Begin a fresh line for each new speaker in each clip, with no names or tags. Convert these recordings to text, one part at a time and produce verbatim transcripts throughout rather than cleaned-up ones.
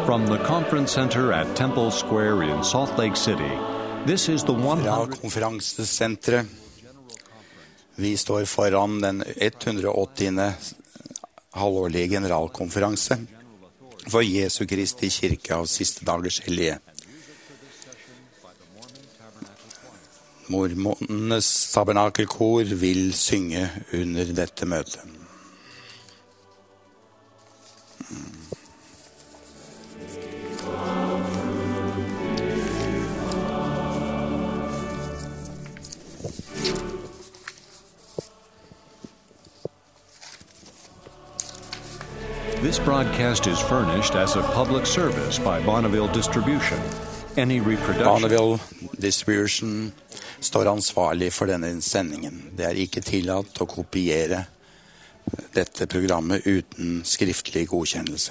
From the conference center at Temple Square in Salt Lake City, this is the one hundred...
Fra konferansesenteret. Vi står foran den hundre og åttiende halvårlige generalkonferanse for Jesu Kristi kirke av siste dagers hellige. Mormonenes tabernakelkor vil synge under dette møtet.
This broadcast is furnished as a public service by Bonneville Distribution. Any reproduction...
Bonneville Distribution står ansvarlig for denne sendingen. Det er ikke tillatt å kopiere dette programmet uten skriftlig godkjennelse.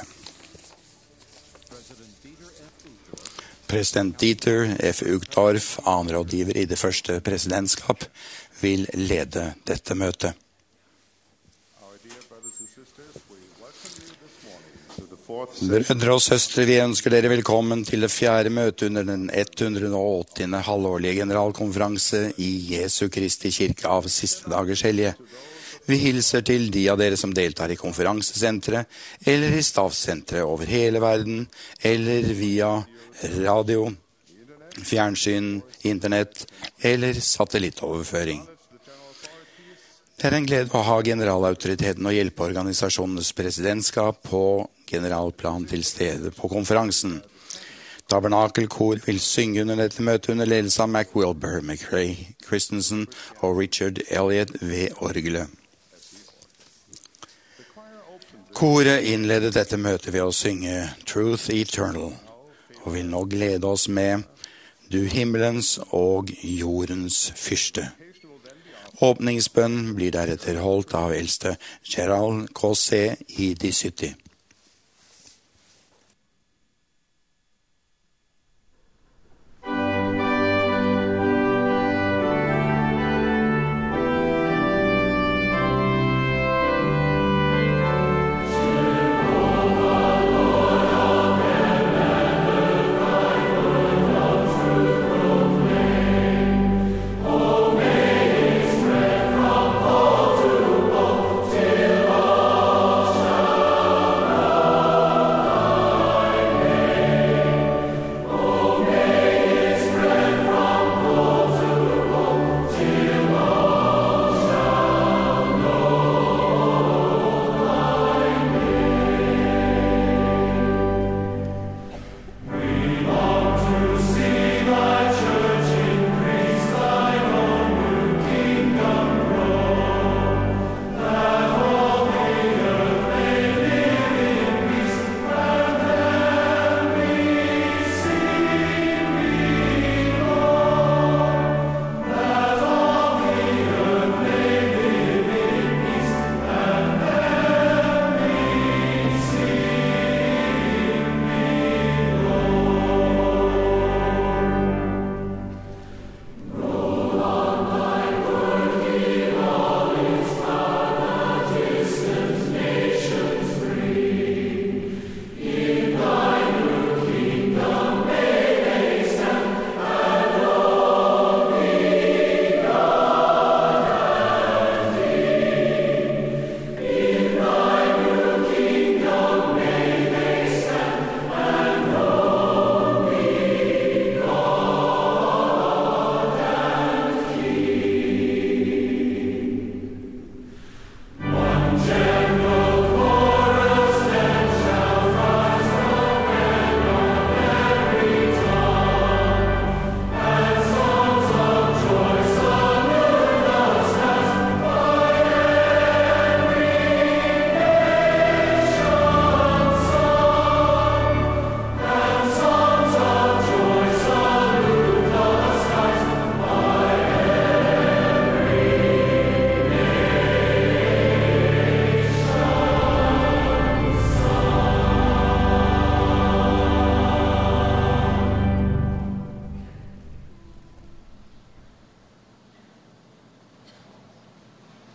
President Dieter F. Uchtdorf, annenrådgiver i det første presidentskap, vil lede dette møtet. Brødre og søstre, vi ønsker dere velkommen til det fjerde møtet under den hundre og åttiende halvårlige generalkonferanse i Jesu Kristi kirke av siste dagers hellige. Vi hilser til de av dere som deltar i konferansesentret, eller i stavsentret over hele verden, eller via radio, fjernsyn, internett eller satellittoverføring. Det er en glede å ha generalautoriteten og hjelpeorganisasjonenes presidentskap på generalplan til stede på konferansen. Tabernakelkor vil synge under dette møtet under ledelse av Mac Wilbur, McRae Christensen og Richard Elliott ved orgelet. Koret innledet dette møtet ved å synge Truth Eternal, og vil nå glede oss med Du himmelens og jordens fyrste. Åpningsbønn blir deretter holdt av eldste Gerald K C i de sytti.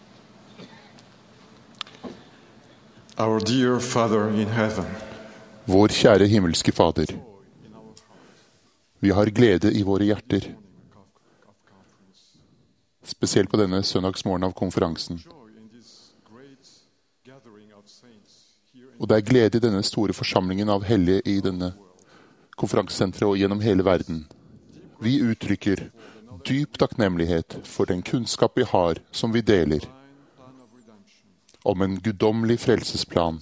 Our dear Father in heaven, Vår kjære himmelske Fader, vi har glede i våre hjerter, spesielt på denne søndagsmorgen av konferansen. Og det er glede i denne store forsamlingen av hellige i denne konferansesenteret og gjennom hele verden. Vi uttrykker dyp takknemlighet for den kunnskap vi har, som vi deler, om en guddommelig frelsesplan,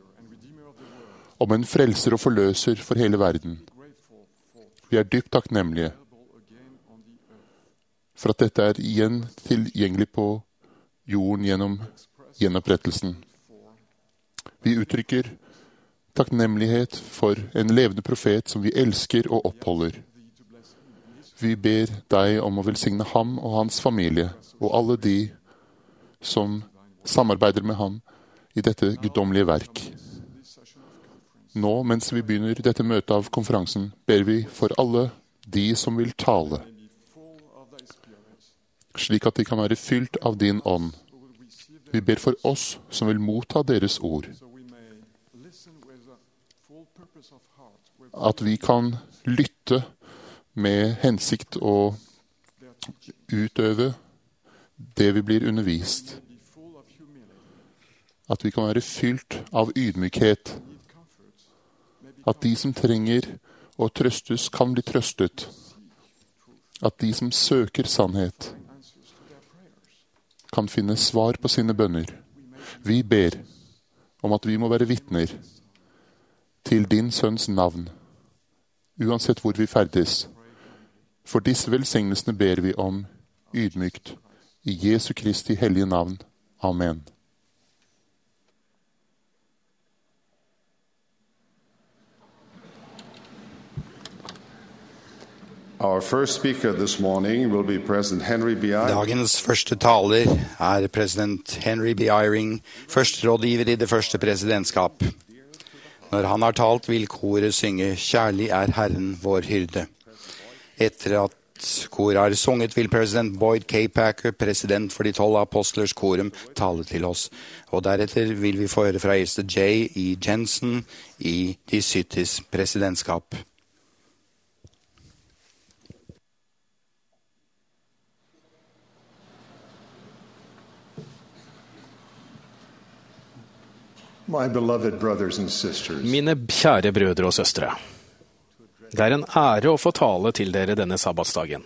om en frelser og forløser for hele verden. Vi er dypt takknemlige for at dette er igjen tilgjengelig på jorden gjennom gjenopprettelsen. Vi uttrykker takknemlighet for en levende profet som vi elsker og oppholder. Vi ber deg om å velsigne ham og hans familie, og alle de som samarbeider med ham i dette guddommelige verk. Nå, mens vi begynner dette møtet av konferansen, ber vi for alle de som vil tale, slik at de kan være fylt av din ånd. Vi ber for oss som vil motta deres ord, at vi kan lytte med hensikt å utøve det vi blir undervist. At vi kan være fylt av ydmykhet. At de som trenger å trøstes, kan bli trøstet. At de som søker sannhet, kan finne svar på sine bønner. Vi ber om at vi må være vitner til din sønns navn, uansett hvor vi ferdes. For disse velsignelsene ber vi om ydmykt i Jesu Kristi hellige navn. Amen.
Our first speaker this morning will be President Henry B. Eyring.
Dagens første taler er president Henry B. Eyring, førsterådgiver i det første presidentskap. Når han har talt, vil koret synge «Kjærlig er Herren vår hyrde». Etter at koret har sunget, vil president Boyd K. Packer, president for de tolv apostlers korum, tale til oss. Og deretter vil vi få høre fra eldste J. E. Jensen i de syttis presidentskap.
My beloved brothers and sisters.
Mine kjære brødre og søstre, det er en ære å få tale til dere denne sabbatsdagen.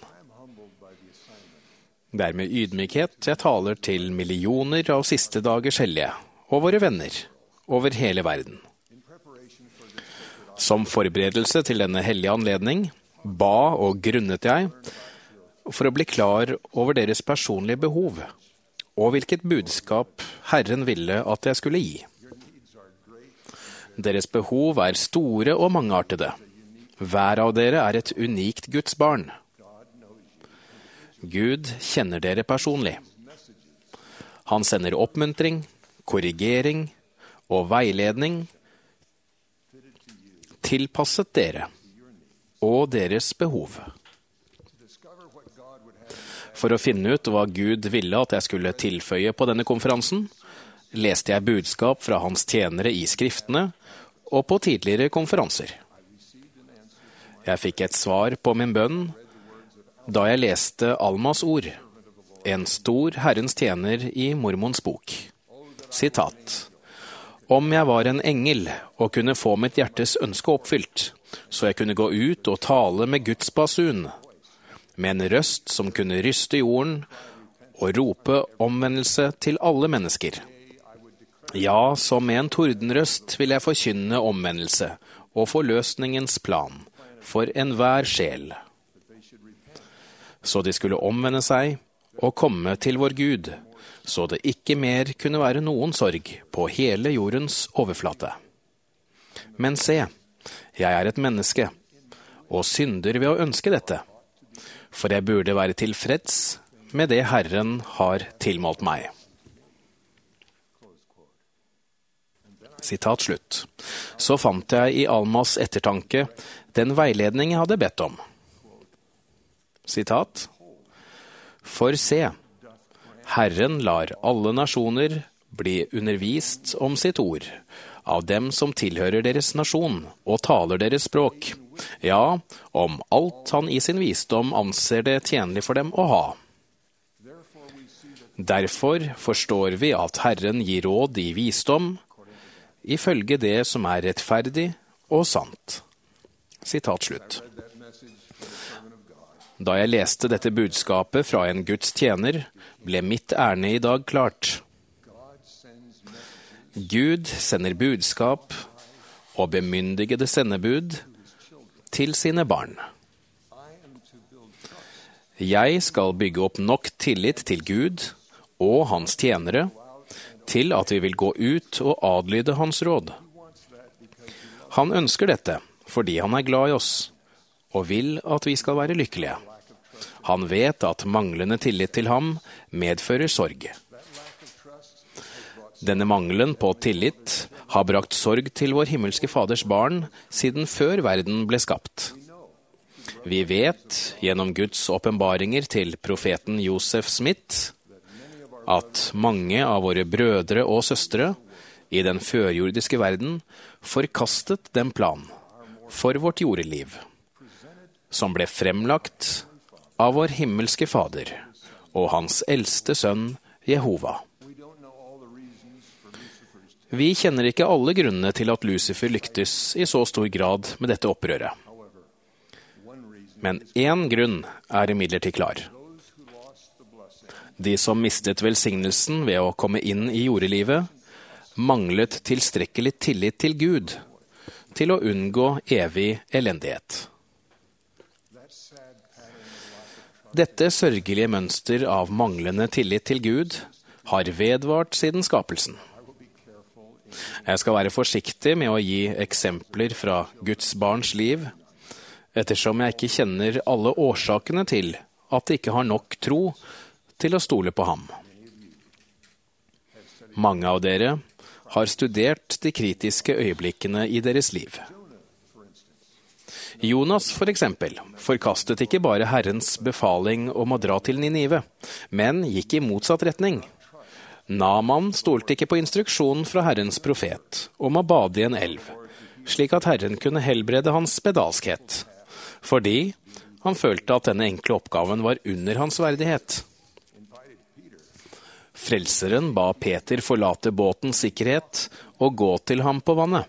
Det er med ydmykhet jeg taler til millioner av siste dagers hellige og våre venner over hele verden. Som forberedelse til denne hellige anledning ba og grunnet jeg for å bli klar over deres personlige behov og hvilket budskap Herren ville at jeg skulle gi. Deres behov er store og mangeartede. Hver av dere er et unikt Guds barn. Gud kjenner dere personlig. Han sender oppmuntring, korrigering og veiledning tilpasset dere og deres behov. For å finne ut hva Gud ville at jeg skulle tilføye på denne konferansen, leste jeg budskap fra hans tjenere i skriftene og på tidligere konferanser. Jeg fikk et svar på min bønn da jeg leste Almas ord, en stor Herrens tjener i Mormons bok. Sitat: Om jeg var en engel og kunne få mitt hjertes ønske oppfylt, så jeg kunne gå ut og tale med Guds basun, med en røst som kunne ryste jorden og rope omvendelse til alle mennesker. Ja, som med en tordenrøst vil jeg forkynne omvendelse og forløsningens plan for enhver sjel. Så de skulle omvende seg og komme til vår Gud, så det ikke mer kunne være noen sorg på hele jordens overflate. Men se, jeg er et menneske, og synder ved å ønske dette, for jeg burde være tilfreds med det Herren har tilmålt meg. Sitat slutt. Så fant jeg i Almas ettertanke den veiledning jeg hadde bedt om. Sitat: For se, Herren lar alle nasjoner bli undervist om sitt ord, av dem som tilhører deres nasjon og taler deres språk, ja, om alt han i sin visdom anser det tjenlig for dem å ha. Derfor forstår vi at Herren gir råd i visdom, ifølge det som er rettferdig og sant. Sitat slutt. Da jeg leste dette budskapet fra en Guds tjener, ble mitt ærne i dag klart. Gud sender budskap og bemyndigede sendebud til sine barn. Jeg skal bygge opp nok tillit til Gud og hans tjenere til at vi vil gå ut og adlyde hans råd. Han ønsker dette fordi han er glad i oss og vil at vi skal være lykkelige. Han vet at manglende tillit til ham medfører sorg. Denne mangelen på tillit har brakt sorg til vår himmelske Faders barn siden før verden ble skapt. Vi vet, gjennom Guds åpenbaringer til profeten Joseph Smith, at mange av våre brødre og søstre i den førjordiske verden forkastet den plan for vårt jordeliv, som ble fremlagt av vår himmelske Fader og hans eldste sønn Jehova. Vi kjenner ikke alle grunnene til at Lucifer lyktes i så stor grad med dette opprøret. Men én grunn er imidlertid klar. De som mistet velsignelsen ved å komme inn i jordelivet, manglet tilstrekkelig tillit til Gud til å unngå evig elendighet. Dette sørgelige mønster av manglende tillit til Gud har vedvart siden skapelsen. Jeg skal være forsiktig med å gi eksempler fra Guds barns liv, ettersom jeg ikke kjenner alle årsakene til at de ikke har nok tro til å stole på ham. Mange av dere har studert de kritiske øyeblikkene i deres liv. Jonas, for eksempel, forkastet ikke bare Herrens befaling om å dra til Ninive, men gikk i motsatt retning. Naaman stolte ikke på instruksjonen fra Herrens profet om å bade i en elv, slik at Herren kunne helbrede hans spedalskhet, fordi han følte at denne enkle oppgaven var under hans verdighet. Frelseren ba Peter forlate båtens sikkerhet og gå til ham på vannet.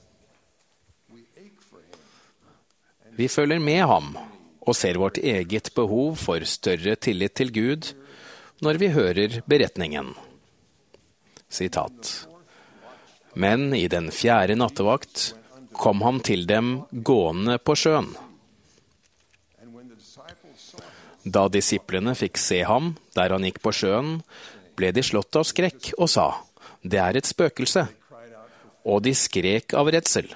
Vi følger med ham og ser vårt eget behov for større tillit til Gud når vi hører beretningen. Sitat. Men i den fjerde nattevakt kom han til dem gående på sjøen. Da disiplene fikk se ham der han gikk på sjøen, ble de slått av skrekk og sa, det er et spøkelse, og de skrek av redsel.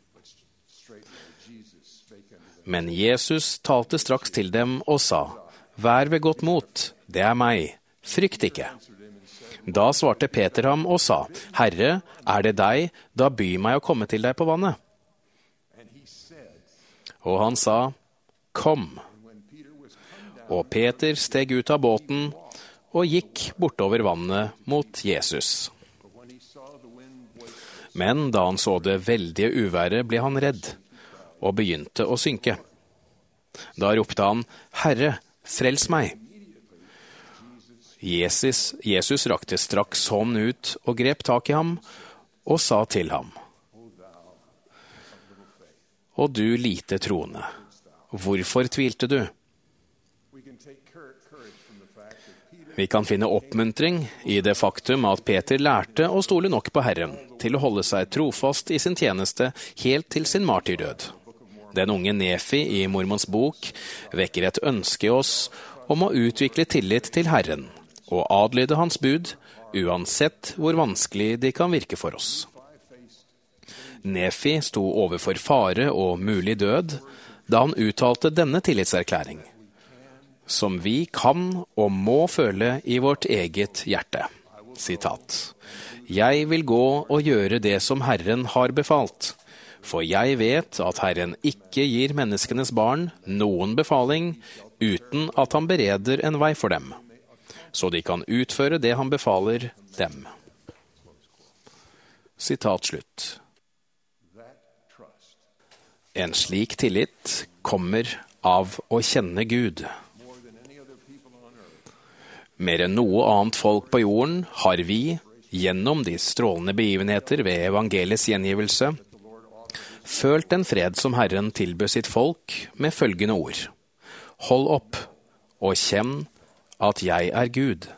Men Jesus talte straks til dem og sa, vær ved godt mot, det er meg, frykt ikke. Da svarte Peter ham og sa, Herre, er det deg, da by meg å komme til deg på vannet. Og han sa, kom. Og Peter steg ut av båten og gikk bortover vannet mot Jesus. Men da han så det veldige uværet, ble han redd og begynte å synke. Da ropte han, Herre, frels meg. Jesus, Jesus rakte straks hånden ut og grep tak i ham og sa til ham, og du lite troende, hvorfor tvilte du? Vi kan finne oppmuntring i det faktum at Peter lærte å stole nok på Herren til å holde seg trofast i sin tjeneste helt til sin martyrdød. Den unge Nefi i Mormons bok vekker et ønske i oss om å utvikle tillit til Herren og adlyde hans bud, uansett hvor vanskelig de kan virke for oss. Nefi sto overfor fare og mulig død da han uttalte denne tillitserklæring, som vi kan og må føle i vårt eget hjerte. Sitat. Jeg vil gå og gjøre det som Herren har befalt, for jeg vet at Herren ikke gir menneskenes barn noen befaling uten at han bereder en vei for dem, så de kan utføre det han befaler dem. Sitat slutt. En slik tillit kommer av å kjenne Gud. Mer enn noe annet folk på jorden har vi, gjennom de strålende begivenheter ved evangeliets gjengivelse, følt den fred som Herren tilbød sitt folk med følgende ord. Hold opp og kjenn at jeg er Gud.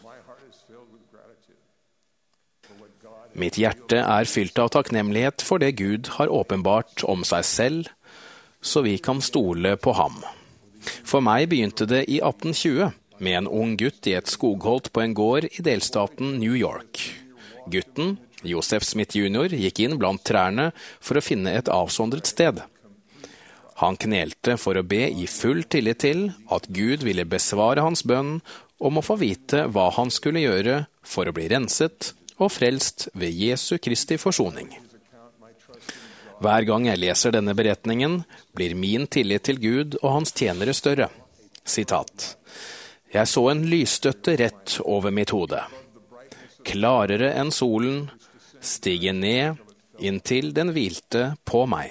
Mitt hjerte er fylt av takknemlighet for det Gud har åpenbart om seg selv, så vi kan stole på ham. For meg begynte det i atten tjue med en ung gutt i et skogholt på en gård i delstaten New York. Gutten, Joseph Smith junior, gikk inn blant trærne for å finne et avsondret sted. Han knelte for å be i full tillit til at Gud ville besvare hans bønn om å få vite hva han skulle gjøre for å bli renset og frelst ved Jesu Kristi forsoning. Hver gang jeg leser denne beretningen, blir min tillit til Gud og hans tjenere større. Sitat. Jeg så en lysstøtte rett over mitt hode. Klarere enn solen, stige ned inntil den hvilte på meg.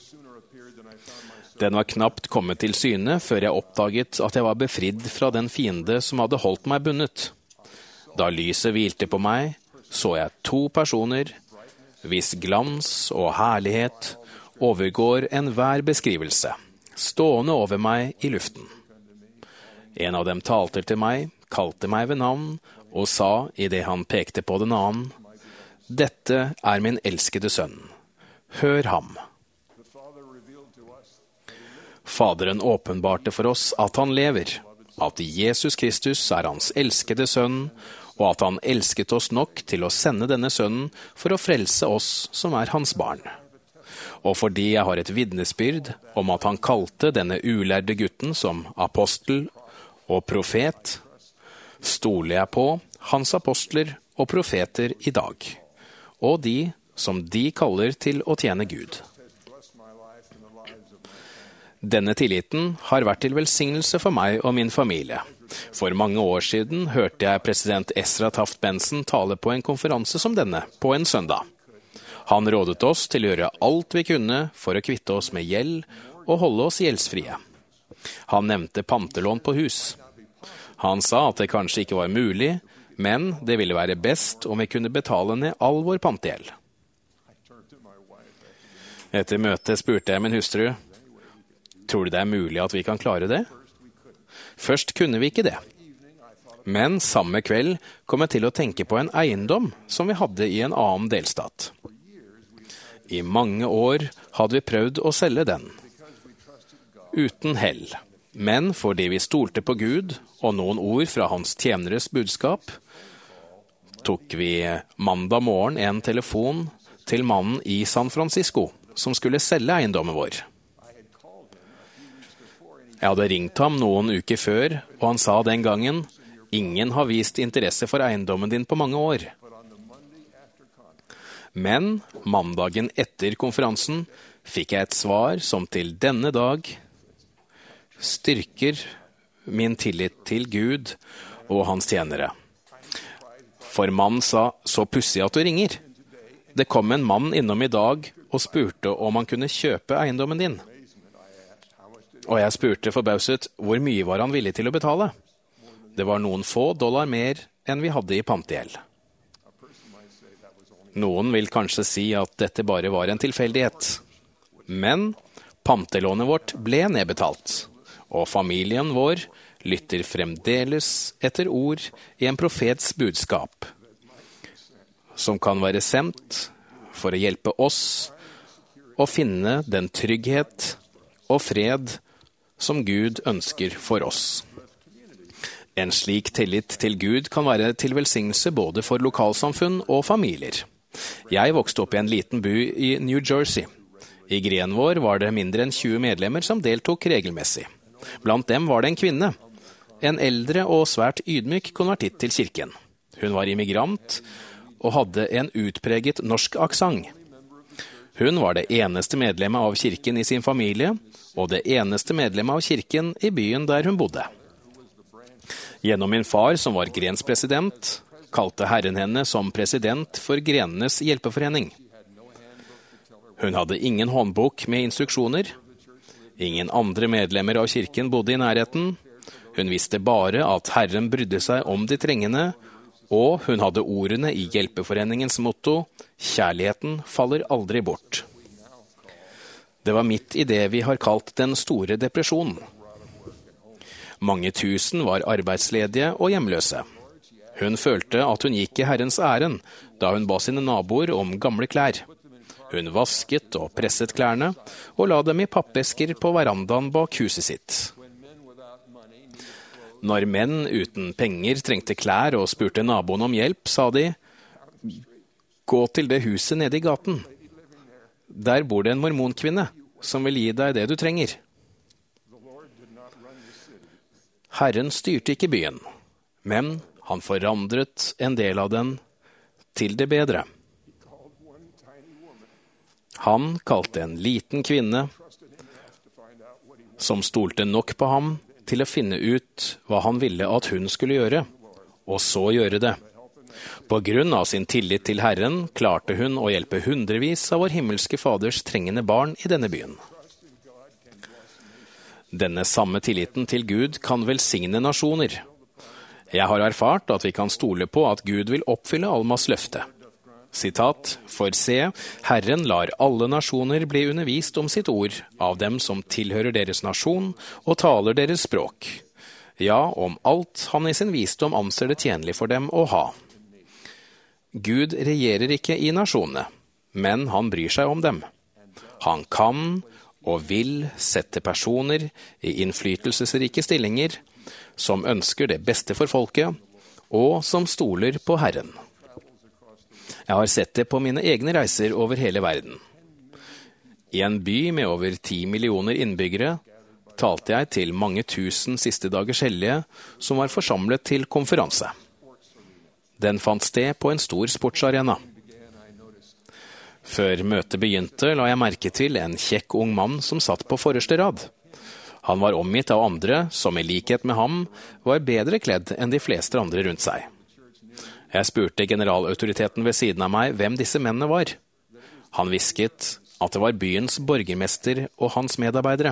Den var knapt kommet til syne før jeg oppdaget at jeg var befridd fra den fiende som hadde holdt meg bundet. Da lyset hvilte på meg, så jeg to personer, hvis glans og herlighet overgår enhver beskrivelse, stående over meg i luften. En av dem talte til meg, kalte meg ved navn, og sa i det han pekte på den annen, «Dette er min elskede sønn. Hør ham.» Faderen åpenbarte for oss at han lever, at Jesus Kristus er hans elskede sønn, og at han elsket oss nok til å sende denne sønnen for å frelse oss som er hans barn. Og fordi jeg har et vitnesbyrd om at han kalte denne ulærde gutten som apostel og profet, stoler jeg på hans apostler og profeter i dag, og de som de kaller til å tjene Gud. Denne tilliten har vært til velsignelse for meg og min familie. For mange år siden hørte jeg president Ezra Taft Benson tale på en konferanse som denne, på en søndag. Han rådet oss til å gjøre alt vi kunne for å kvitte oss med gjeld og holde oss gjeldsfrie. Han nevnte pantelån på hus. Han sa at det kanskje ikke var mulig, men det ville være best om vi kunne betale ned all vår pantegjeld. Etter møtet spurte jeg min hustru, tror du det er mulig at vi kan klare det? Først kunne vi ikke det. Men samme kveld kom jeg til å tenke på en eiendom som vi hadde i en annen delstat. I mange år hadde vi prøvd å selge den. Uten hell. Men fordi vi stolte på Gud og noen ord fra hans tjeneres budskap, tok vi mandag morgen en telefon til mannen i San Francisco som skulle selge eiendommen vår. Jeg hadde ringt ham noen uker før, og han sa den gangen, ingen har vist interesse for eiendommen din på mange år. Men mandagen etter konferansen fikk jeg et svar som til denne dag styrker min tillit til Gud og hans tjenere. For mannen sa, så pussig at du ringer. Det kom en mann innom i dag og spurte om han kunne kjøpe eiendommen din. Og jeg spurte forbauset hvor mye var han villig til å betale. Det var noen få dollar mer enn vi hadde i pantegjeld. Noen vil kanskje si at dette bare var en tilfeldighet. Men pantelånet vårt ble nedbetalt, og familien vår lytter fremdeles etter ord i en profets budskap, som kan være sendt for å hjelpe oss å finne den trygghet og fred som Gud ønsker for oss. En slik tillit til Gud kan være til velsignelse både for lokalsamfunn og familier. Jeg vokste opp i en liten by i New Jersey. I grenen vår var det mindre enn tjue medlemmer som deltok regelmessig. Blant dem var det en kvinne, en eldre og svært ydmyk konvertitt til kirken. Hun var immigrant og hadde en utpreget norsk aksent. Hun var det eneste medlemmet av kirken i sin familie, og det eneste medlemmet av kirken i byen der hun bodde. Gjennom min far, som var grenspresident, kalte Herren henne som president for Grenenes hjelpeforening. Hun hadde ingen håndbok med instruksjoner. Ingen andre medlemmer av kirken bodde i nærheten. Hun visste bare at Herren brydde seg om de trengende, og hun hadde ordene i Hjelpeforeningens motto: kjærligheten faller aldri bort. Det var midt i det vi har kalt den store depresjonen. Mange tusen var arbeidsledige og hjemløse. Hun følte at hun gikk i Herrens ærend da hun ba sine naboer om gamle klær. Hun vasket og presset klærne og la dem i pappesker på verandaen bak huset sitt. Når menn uten penger trengte klær og spurte naboen om hjelp, sa de: gå til det huset nede i gaten. Der bor det en mormonkvinne som vil gi deg det du trenger. Herren styrte ikke byen, men han forandret en del av den til det bedre. Han kalte en liten kvinne som stolte nok på ham til å finne ut hva han ville at hun skulle gjøre, og så gjøre det. På grunn av sin tillit til Herren klarte hun å hjelpe hundrevis av vår himmelske Faders trengende barn i denne byen. Denne samme tilliten til Gud kan velsigne nasjoner. Jeg har erfart at vi kan stole på at Gud vil oppfylle Almas løfte. Sitat: for se, Herren lar alle nasjoner bli undervist om sitt ord av dem som tilhører deres nasjon og taler deres språk. Ja, om alt han i sin visdom anser det tjenlig for dem å ha. Gud regjerer ikke i nasjonene, men han bryr seg om dem. Han kan og vil sette personer i innflytelsesrike stillinger som ønsker det beste for folket, og som stoler på Herren. Jeg har sett det på mine egne reiser over hele verden. I en by med over ti millioner innbyggere talte jeg til mange tusen siste dagers hellige som var forsamlet til konferanse. Den fant sted på en stor sportsarena. Før møtet begynte la jeg merke til en kjekk ung mann som satt på forreste rad. Han var omgitt av andre som i likhet med ham var bedre kledd enn de fleste andre rundt seg. Jeg spurte generalautoriteten ved siden av meg hvem disse mennene var. Han hvisket at det var byens borgermester og hans medarbeidere.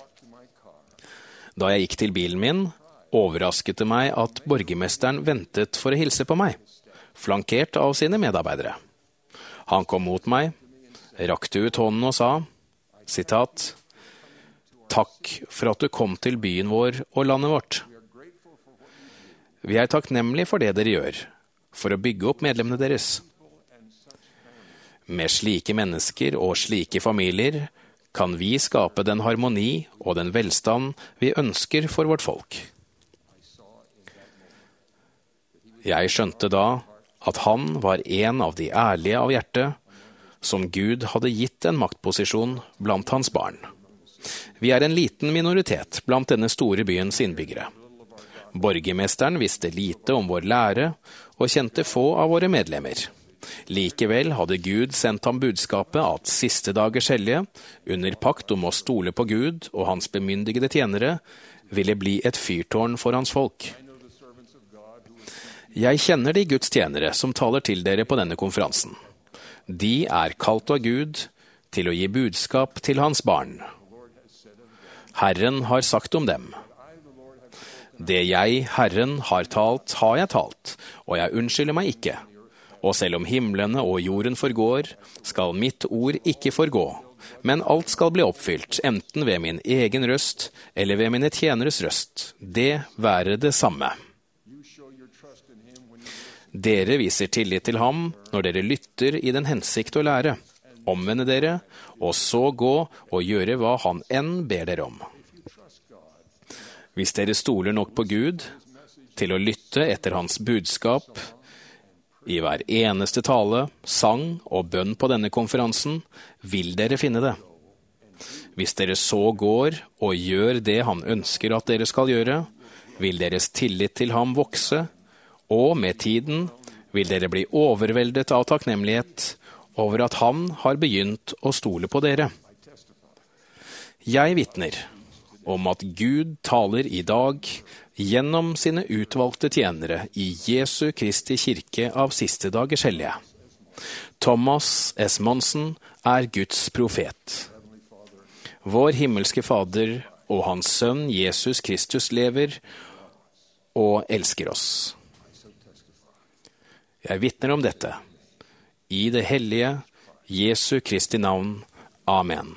Da jeg gikk til bilen min, overrasket det meg at borgermesteren ventet for å hilse på meg, flankert av sine medarbeidere. Han kom mot meg, rakte ut hånden og sa, sitat, «Takk for at du kom til byen vår og landet vårt. Vi er takknemlige for det dere gjør, for å bygge opp medlemmene deres. Med slike mennesker og slike familier kan vi skape den harmoni og den velstand vi ønsker for vårt folk.» Jeg skjønte da at han var en av de ærlige av hjerte, som Gud hadde gitt en maktposisjon blant hans barn. Vi er en liten minoritet blant denne store byens innbyggere. Borgermesteren visste lite om vår lære og kjente få av våre medlemmer. Likevel hadde Gud sendt ham budskapet at siste dagers hellige, under pakt om å stole på Gud og hans bemyndigede tjenere, ville bli et fyrtårn for hans folk. Jeg kjenner de Guds tjenere som taler til dere på denne konferansen. De er kalt av Gud til å gi budskap til hans barn. Herren har sagt om dem. Det jeg, Herren, har talt, har jeg talt, og jeg unnskylder meg ikke. Og selv om himlene og jorden forgår, skal mitt ord ikke forgå. Men alt skal bli oppfylt, enten ved min egen røst, eller ved mine tjeneres røst. Det være det samme. Dere viser tillit til ham når dere lytter i den hensikt å lære. Omvende dere, og så gå og gjøre hva han enn ber dere om. Hvis dere stoler nok på Gud til å lytte etter hans budskap i hver eneste tale, sang og bønn på denne konferansen, vil dere finne det. Hvis dere så går og gjør det han ønsker at dere skal gjøre, vil deres tillit til ham vokse, og med tiden vil dere bli overveldet av takknemlighet over at han har begynt å stole på dere. Jeg vitner om at Gud taler i dag gjennom sine utvalgte tjenere i Jesu Kristi kirke av siste dagers hellige. Thomas S. Monsen er Guds profet. Vår himmelske Fader og Hans Sønn Jesus Kristus lever og elsker oss. Jeg vitner om dette. I det hellige Jesu Kristi navn. Amen.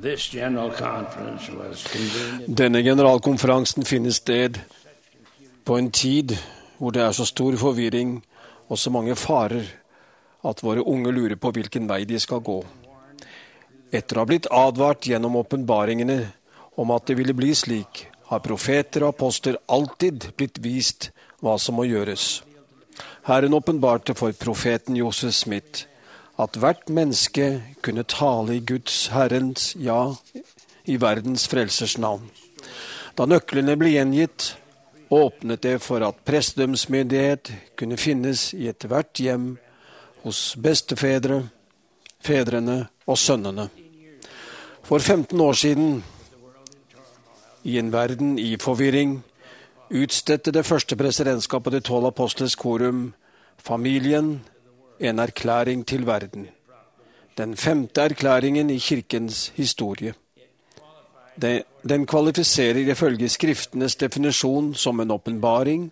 Denne generalkonferansen finner sted på en tid hvor det er så stor forvirring og så mange farer at våre unge lurer på hvilken vei de skal gå. Etter å ha blitt advart gjennom åpenbaringene om at det ville bli slik, har profeter og apostler alltid blitt vist hva som må gjøres. Herren åpenbarte for profeten Joseph Smith at hvert menneske kunne tale i Guds Herrens, ja, i verdens frelsers navn. Da nøklene ble gjengitt, åpnet det for at prestedømsmyndighet kunne finnes i ethvert hjem hos bestefedre, fedrene og sønnene. For femten år siden, i en verden i forvirring, utstedte det første presidentskapet Det tolv apostles korum, familien, en erklæring til verden. Den femte erklæringen i kirkens historie. Den kvalifiserer ifølge skriftenes definisjon som en åpenbaring,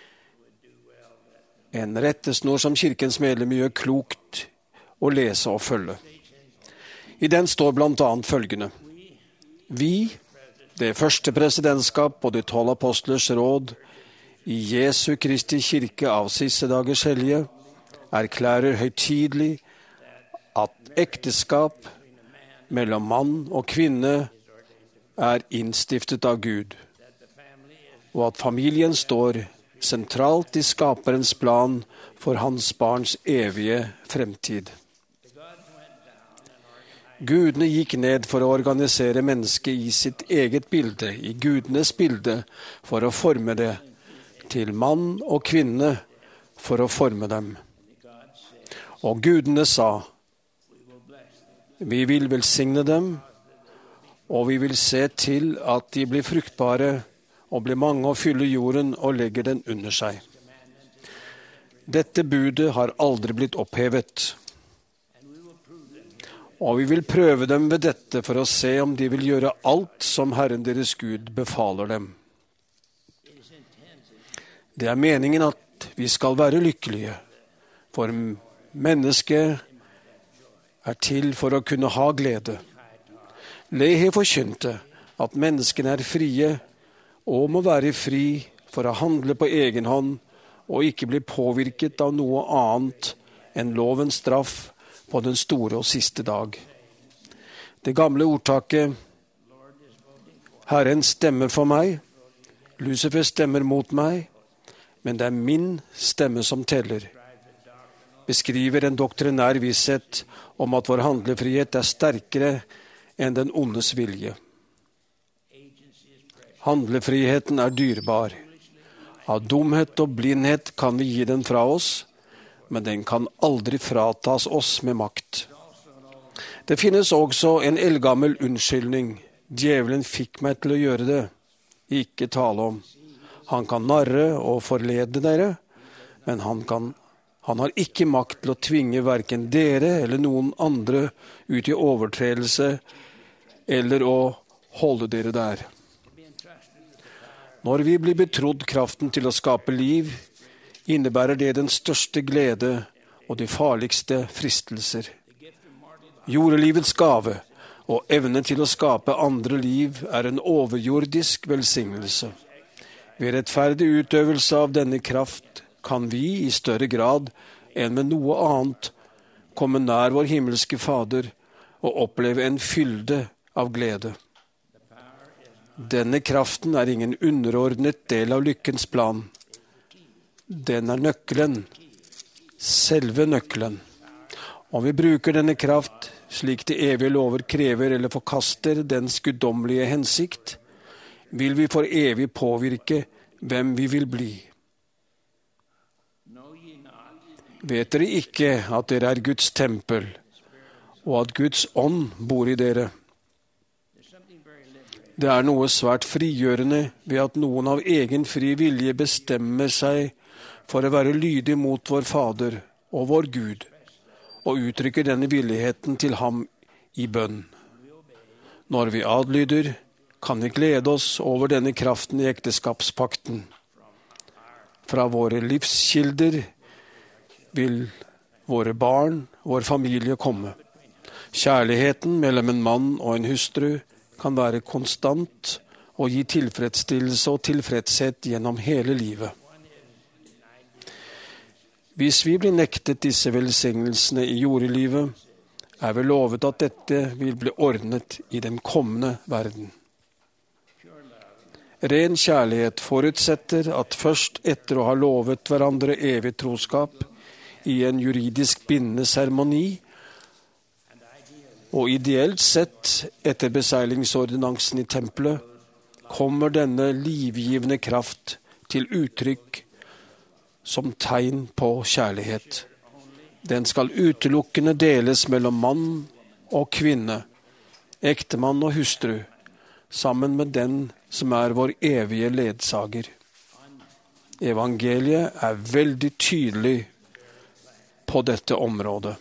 en rettesnor som kirkens medlemmer gjør klokt å lese og følge. I den står blant annet følgende: Vi, det første presidentskap og De tolv apostlers råd i Jesu Kristi kirke av siste dagers hellige, erklærer høytidelig at ekteskap mellom mann og kvinne er innstiftet av Gud, og at familien står sentralt i skaperens plan for hans barns evige fremtid. Gudene gikk ned for å organisere mennesket i sitt eget bilde, i gudenes bilde, for å forme det, til mann og kvinne for å forme dem. Og gudene sa, vi vil velsigne dem, og vi vil se til at de blir fruktbare og blir mange og fyller jorden og legger den under seg. Dette budet har aldri blitt opphevet. Og vi vil prøve dem ved dette for å se om de vil gjøre alt som Herren deres Gud befaler dem. Det er meningen at vi skal være lykkelige, for mennesket er til for å kunne ha glede. Lehi forkynte at menneskene er frie og må være fri for å handle på egen hånd og ikke bli påvirket av noe annet enn lovens straff på den store og siste dag. Det gamle ordtaket Herren stemmer for meg, Lucifer stemmer mot meg, men det er min stemme som teller, beskriver en doktrinær visshet om at vår handlefrihet er sterkere enn den ondes vilje. Handlefriheten er dyrebar. Av dumhet og blindhet kan vi gi den fra oss, men den kan aldri fratas oss med makt. Det finnes også en eldgammel unnskyldning. Djevelen fikk meg til å gjøre det. Ikke tale om. Han kan narre og forlede dere, men han, kan, han har ikke makt til å tvinge hverken dere eller noen andre ut i overtredelse eller å holde dere der. Når vi blir betrodd kraften til å skape liv, innebærer det den største glede og de farligste fristelser. Jordelivets gave og evne til å skape andre liv er en overjordisk velsignelse. Ved rettferdig utøvelse av denne kraft kan vi i større grad enn med noe annet komme nær vår himmelske Fader og oppleve en fylde av glede. Denne kraften er ingen underordnet del av lykkens plan. Den er nøkkelen, selve nøkkelen. Om vi bruker denne kraft slik de evige lover krever eller forkaster dens guddommelige hensikt, vil vi for evig påvirke hvem vi vil bli. Vet dere ikke at dere er Guds tempel, og at Guds ånd bor i dere? Det er noe svært frigjørende ved at noen av egen fri vilje bestemmer seg for å være lydig mot vår Fader og vår Gud, og uttrykker denne villigheten til ham i bønn. Når vi adlyder, kan vi glede oss over denne kraften i ekteskapspakten. Fra våre livskilder vil våre barn, vår familie komme. Kjærligheten mellom en mann og en hustru kan være konstant og gi tilfredsstillelse og tilfredshet gjennom hele livet. Hvis vi blir nektet disse velsignelsene i jordelivet, er vi lovet at dette vil bli ordnet i den kommende verden. Ren kjærlighet forutsetter at først etter å ha lovet hverandre evig troskap i en juridisk bindende seremoni, og ideelt sett etter beseglingsordinansen i tempelet, kommer denne livgivende kraft til uttrykk som tegn på kjærlighet. Den skal utelukkende deles mellom mann og kvinne, ektemann og hustru, sammen med den som er vår evige ledsager. Evangeliet er veldig tydelig på dette området.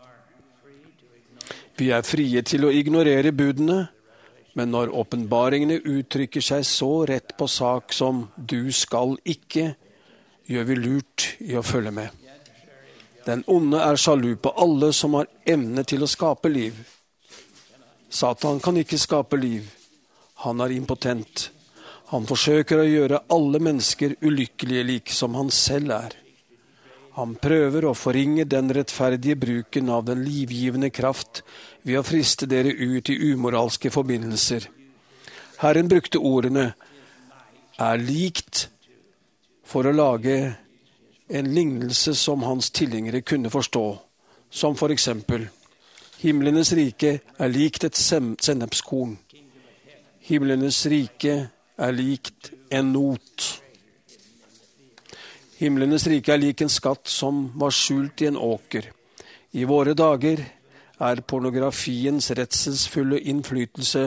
Vi er frie til å ignorere budene, men når åpenbaringene uttrykker seg så rett på sak som «du skal ikke», gjør vi lurt i å følge med. Den onde er sjalu på alle som har evne til å skape liv. Satan kan ikke skape liv. Han er impotent. Han forsøker å gjøre alle mennesker ulykkelige like som han selv er. Han prøver å forringe den rettferdige bruken av den livgivende kraft ved å friste dere ut i umoralske forbindelser. Herren brukte ordene «er likt» for å lage en lignelse som hans tilhengere kunne forstå, som for eksempel «Himlenes rike er likt et sennepskorn. Himlenes rike er likt en not. Himlenes rike er lik en skatt som var skjult i en åker. I våre dager er pornografiens redselsfulle innflytelse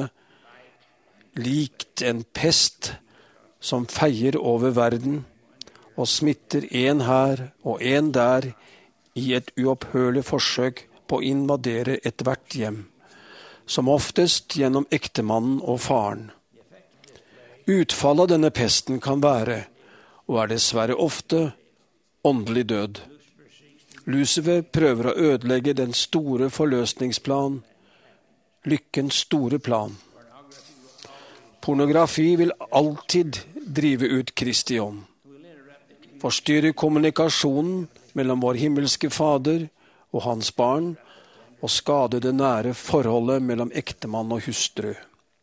likt en pest som feier over verden og smitter en her og en der i et uopphørlig forsøk på å invadere et hvert hjem, som oftest gjennom ektemannen og faren. Utfallet av denne pesten kan være, og er dessverre ofte, åndelig død. Lucifer prøver å ødelegge den store forløsningsplan, lykkens store plan. Pornografi vil alltid drive ut Kristi ånd, forstyrre kommunikasjonen mellom vår himmelske Fader og hans barn, og skade det nære forholdet mellom ektemann og hustru.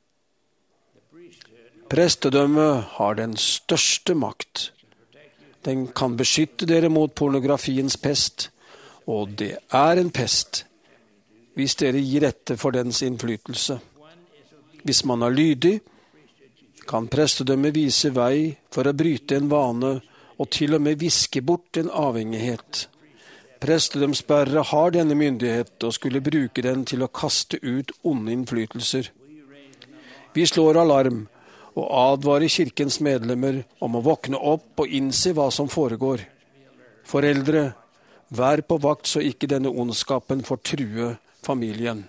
Prestedømmet har den største makt. Den kan beskytte dere mot pornografiens pest, og det er en pest, hvis dere gir etter for dens innflytelse. Hvis man er lydig, kan prestedømmet vise vei for å bryte en vane, og til og med viske bort en avhengighet. Prestedømsbærere har denne myndighet, og skulle bruke den til å kaste ut onde innflytelser. Vi slår alarm, og advarer kirkens medlemmer om å våkne opp og innse hva som foregår. Foreldre, vær på vakt så ikke denne ondskapen får true familien.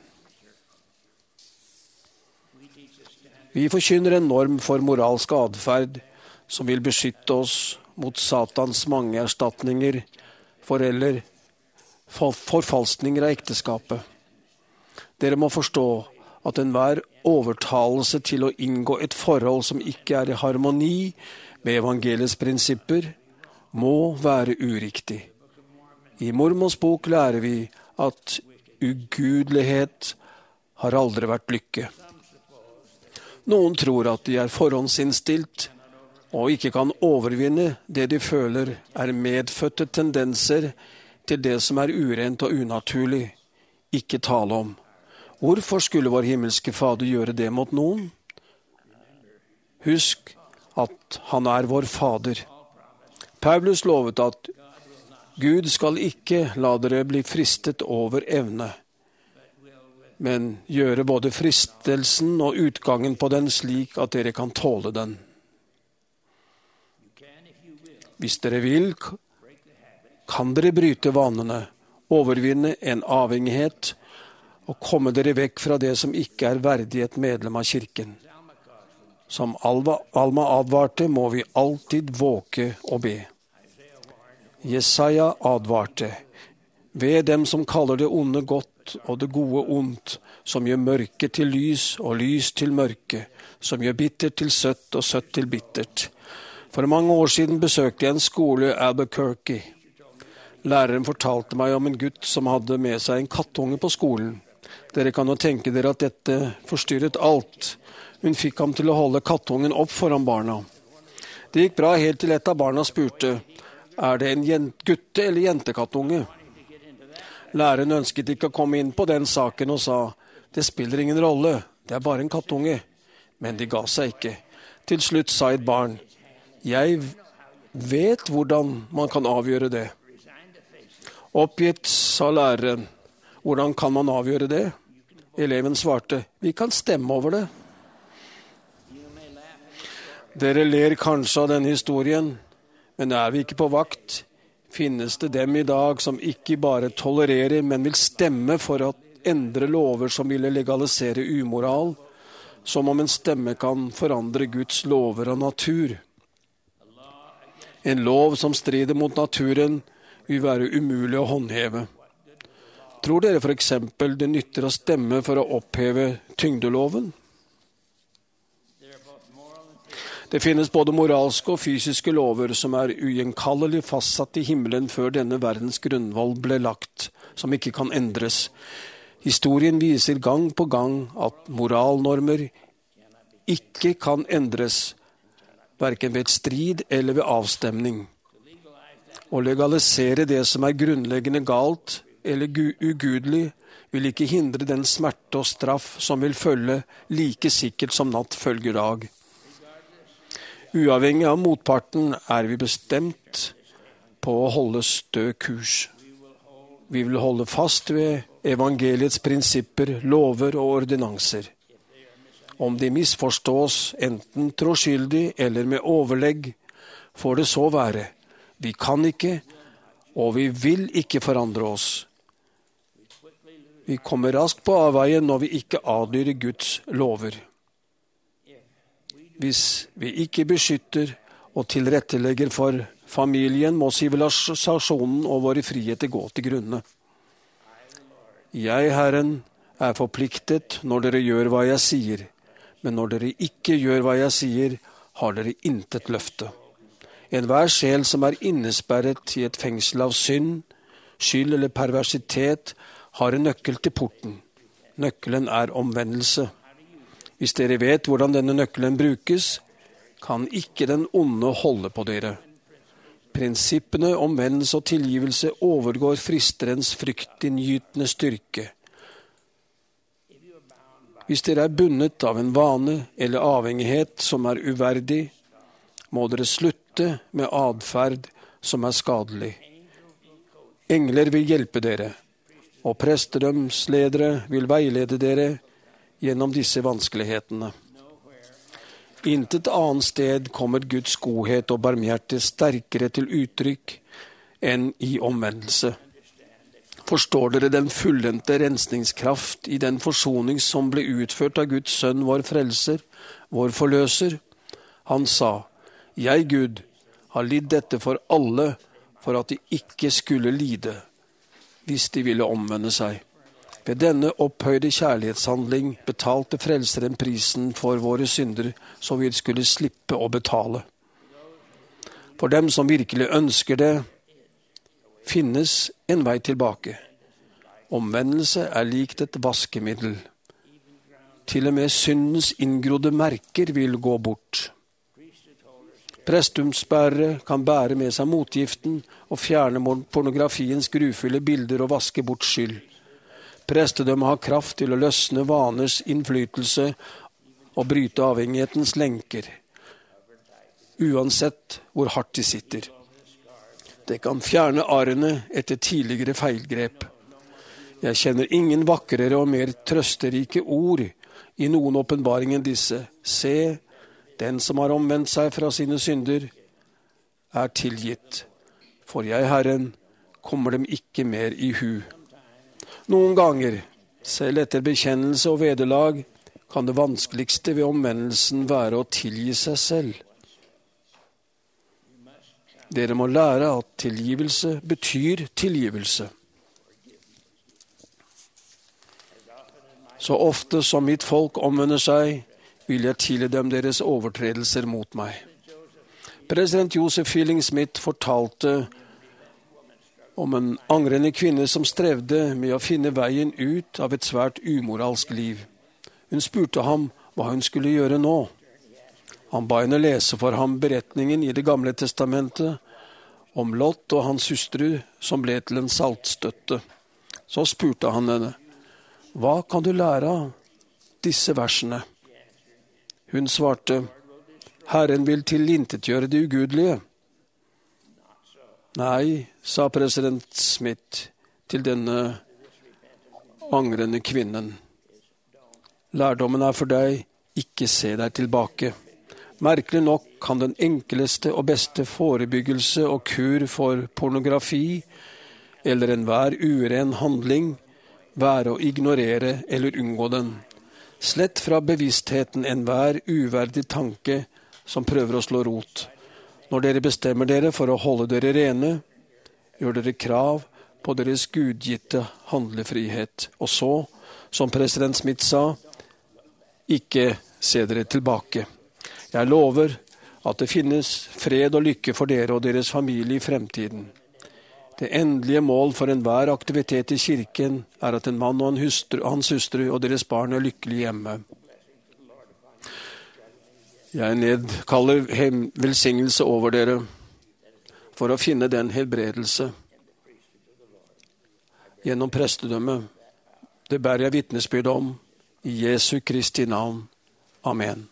Vi forkynner en norm for moralsk adferd som vil beskytte oss mot Satans mange erstatninger for eller forfalskninger av ekteskapet. Dere må forstå at enhver overtalelse til å inngå et forhold som ikke er i harmoni med evangeliets prinsipper, må være uriktig. I Mormons bok lærer vi at ugudelighet har aldri vært lykke. Noen tror at de er forhåndsinnstilt og ikke kan overvinne det de føler er medfødte tendenser til det som er urent og unaturlig, ikke tale om. Hvorfor skulle vår himmelske Fader gjøre det mot noen? Husk at han er vår Fader. Paulus lovet at Gud skal ikke la dere bli fristet over evne, men gjøre både fristelsen og utgangen på den slik at dere kan tåle den. Hvis dere vil, kan dere bryte vanene, overvinne en avhengighet og komme dere vekk fra det som ikke er verdig et medlem av kirken. Som Alma advarte, må vi alltid våke og be. Jesaja advarte, ved dem som kaller det onde godt godt og det gode ondt, som gjør mørke til lys og lys til mørke, som gjør bittert til søtt og søtt til bittert. For mange år siden besøkte jeg en skole i Albuquerque. Læreren fortalte meg om en gutt som hadde med seg en kattunge på skolen. Dere kan jo tenke dere at dette forstyrret alt. Hun fikk ham til å holde kattungen opp foran barna. Det gikk bra helt til et av barna spurte, er det en gutte- eller jentekattunge? Læreren ønsket ikke å komme inn på den saken og sa, det spiller ingen rolle, det er bare en kattunge. Men de ga seg ikke. Til slutt sa et barn, jeg vet hvordan man kan avgjøre det. Oppgitt sa læreren, hvordan kan man avgjøre det? Eleven svarte, vi kan stemme over det. Dere ler kanskje av denne historien, men er vi ikke på vakt, finnes det dem i dag som ikke bare tolererer, men vil stemme for å endre lover som ville legalisere umoral, som om en stemme kan forandre Guds lover og natur. En lov som strider mot naturen vil være umulig å håndheve. Tror dere for eksempel det nytter å stemme for å oppheve tyngdeloven? Det finnes både moralske og fysiske lover som er ugjenkallelig fastsatt i himmelen før denne verdens grunnvoll ble lagt, som ikke kan endres. Historien viser gang på gang at moralnormer ikke kan endres, hverken ved strid eller ved avstemning. Å legalisere det som er grunnleggende galt eller ugudelig, vil ikke hindre den smerte og straff som vil følge like sikkert som natt følger dag. Uavhengig av motparten er vi bestemt på å holde stø kurs. Vi vil holde fast ved evangeliets prinsipper, lover og ordinanser. Om de misforstås, enten troskyldig eller med overlegg, får det så være. Vi kan ikke, og vi vil ikke forandre oss. Vi kommer raskt på avveie når vi ikke adlyder Guds lover. Hvis vi ikke beskytter og tilrettelegger for familien, må sivilisasjonen og våre friheter gå til grunne. Jeg, Herren, er forpliktet når dere gjør hva jeg sier, men når dere ikke gjør hva jeg sier, har dere intet løfte. Enhver sjel som er innesperret i et fengsel av synd, skyld eller perversitet, har en nøkkel til porten. Nøkkelen er omvendelse. Hvis dere vet hvordan denne nøkkelen brukes, kan ikke den onde holde på dere. Prinsippene om omvendelse og tilgivelse overgår fristerens fryktinngytende styrke. Hvis dere er bundet av en vane eller avhengighet som er uverdig, må dere slutte med adferd som er skadelig. Engler vil hjelpe dere, og prestedømsledere vil veilede dere gjennom disse vanskelighetene. Intet annet sted kommer Guds godhet og barmhjertighet sterkere til uttrykk enn i omvendelse. Forstår dere den fullendte rensningskraft i den forsoning som ble utført av Guds sønn, vår frelser, vår forløser? Han sa, jeg, Gud, har lidd dette for alle, for at de ikke skulle lide, hvis de ville omvende seg. Ved denne opphøyde kjærlighetshandling betalte frelseren prisen for våre synder, så vi skulle slippe å betale. For dem som virkelig ønsker det, finnes en vei tilbake. Omvendelse er likt et vaskemiddel. Til og med syndens inngrodde merker vil gå bort. Prestumsbærere kan bære med seg motgiften og fjerne pornografiens grufulle bilder og vaske bort skyld. Prestedømmet har kraft til å løsne vaners innflytelse og bryte avhengighetens lenker, uansett hvor hardt de sitter. Det kan fjerne arrene etter tidligere feilgrep. Jeg kjenner ingen vakrere og mer trøsterike ord i noen åpenbaring enn disse. Se, den som har omvendt seg fra sine synder, er tilgitt. For jeg, Herren, kommer dem ikke mer i hu. Noen ganger, selv etter bekjennelse og vederlag, kan det vanskeligste ved omvendelsen være å tilgi seg selv. Dere må lære at tilgivelse betyr tilgivelse. Så ofte som mitt folk omvender seg, vil jeg tilgi dem deres overtredelser mot meg. President Joseph Fielding Smith fortalte om en angrende kvinne som strevde med å finne veien ut av et svært umoralsk liv. Hun spurte ham hva hun skulle gjøre nå. Han ba henne lese for ham beretningen i Det gamle testamentet om Lot og hans hustru som ble til en saltstøtte. Så spurte han henne, hva kan du lære av disse versene? Hun svarte, Herren vil tilintetgjøre det ugudelige. Nei, sa president Smith til denne angrende kvinnen. Lærdommen er for deg, ikke se deg tilbake. Merkelig nok kan den enkleste og beste forebyggelse og kur for pornografi eller enhver uren handling være å ignorere eller unngå den. Slett fra bevisstheten enhver uverdig tanke som prøver å slå rot. Når dere bestemmer dere for å holde dere rene, gjør dere krav på deres gudgitte handlefrihet. Og så, som president Smith sa, ikke se dere tilbake. Jeg lover at det finnes fred og lykke for dere og deres familie i fremtiden. Det endelige mål for enhver aktivitet i kirken er at en mann og en hustru, hans hustru og deres barn er lykkelige hjemme. Jeg nedkaller velsignelse over dere for å finne den helbredelse gjennom prestedømmet. Det bærer jeg vitnesbyrd om i Jesu Kristi navn. Amen.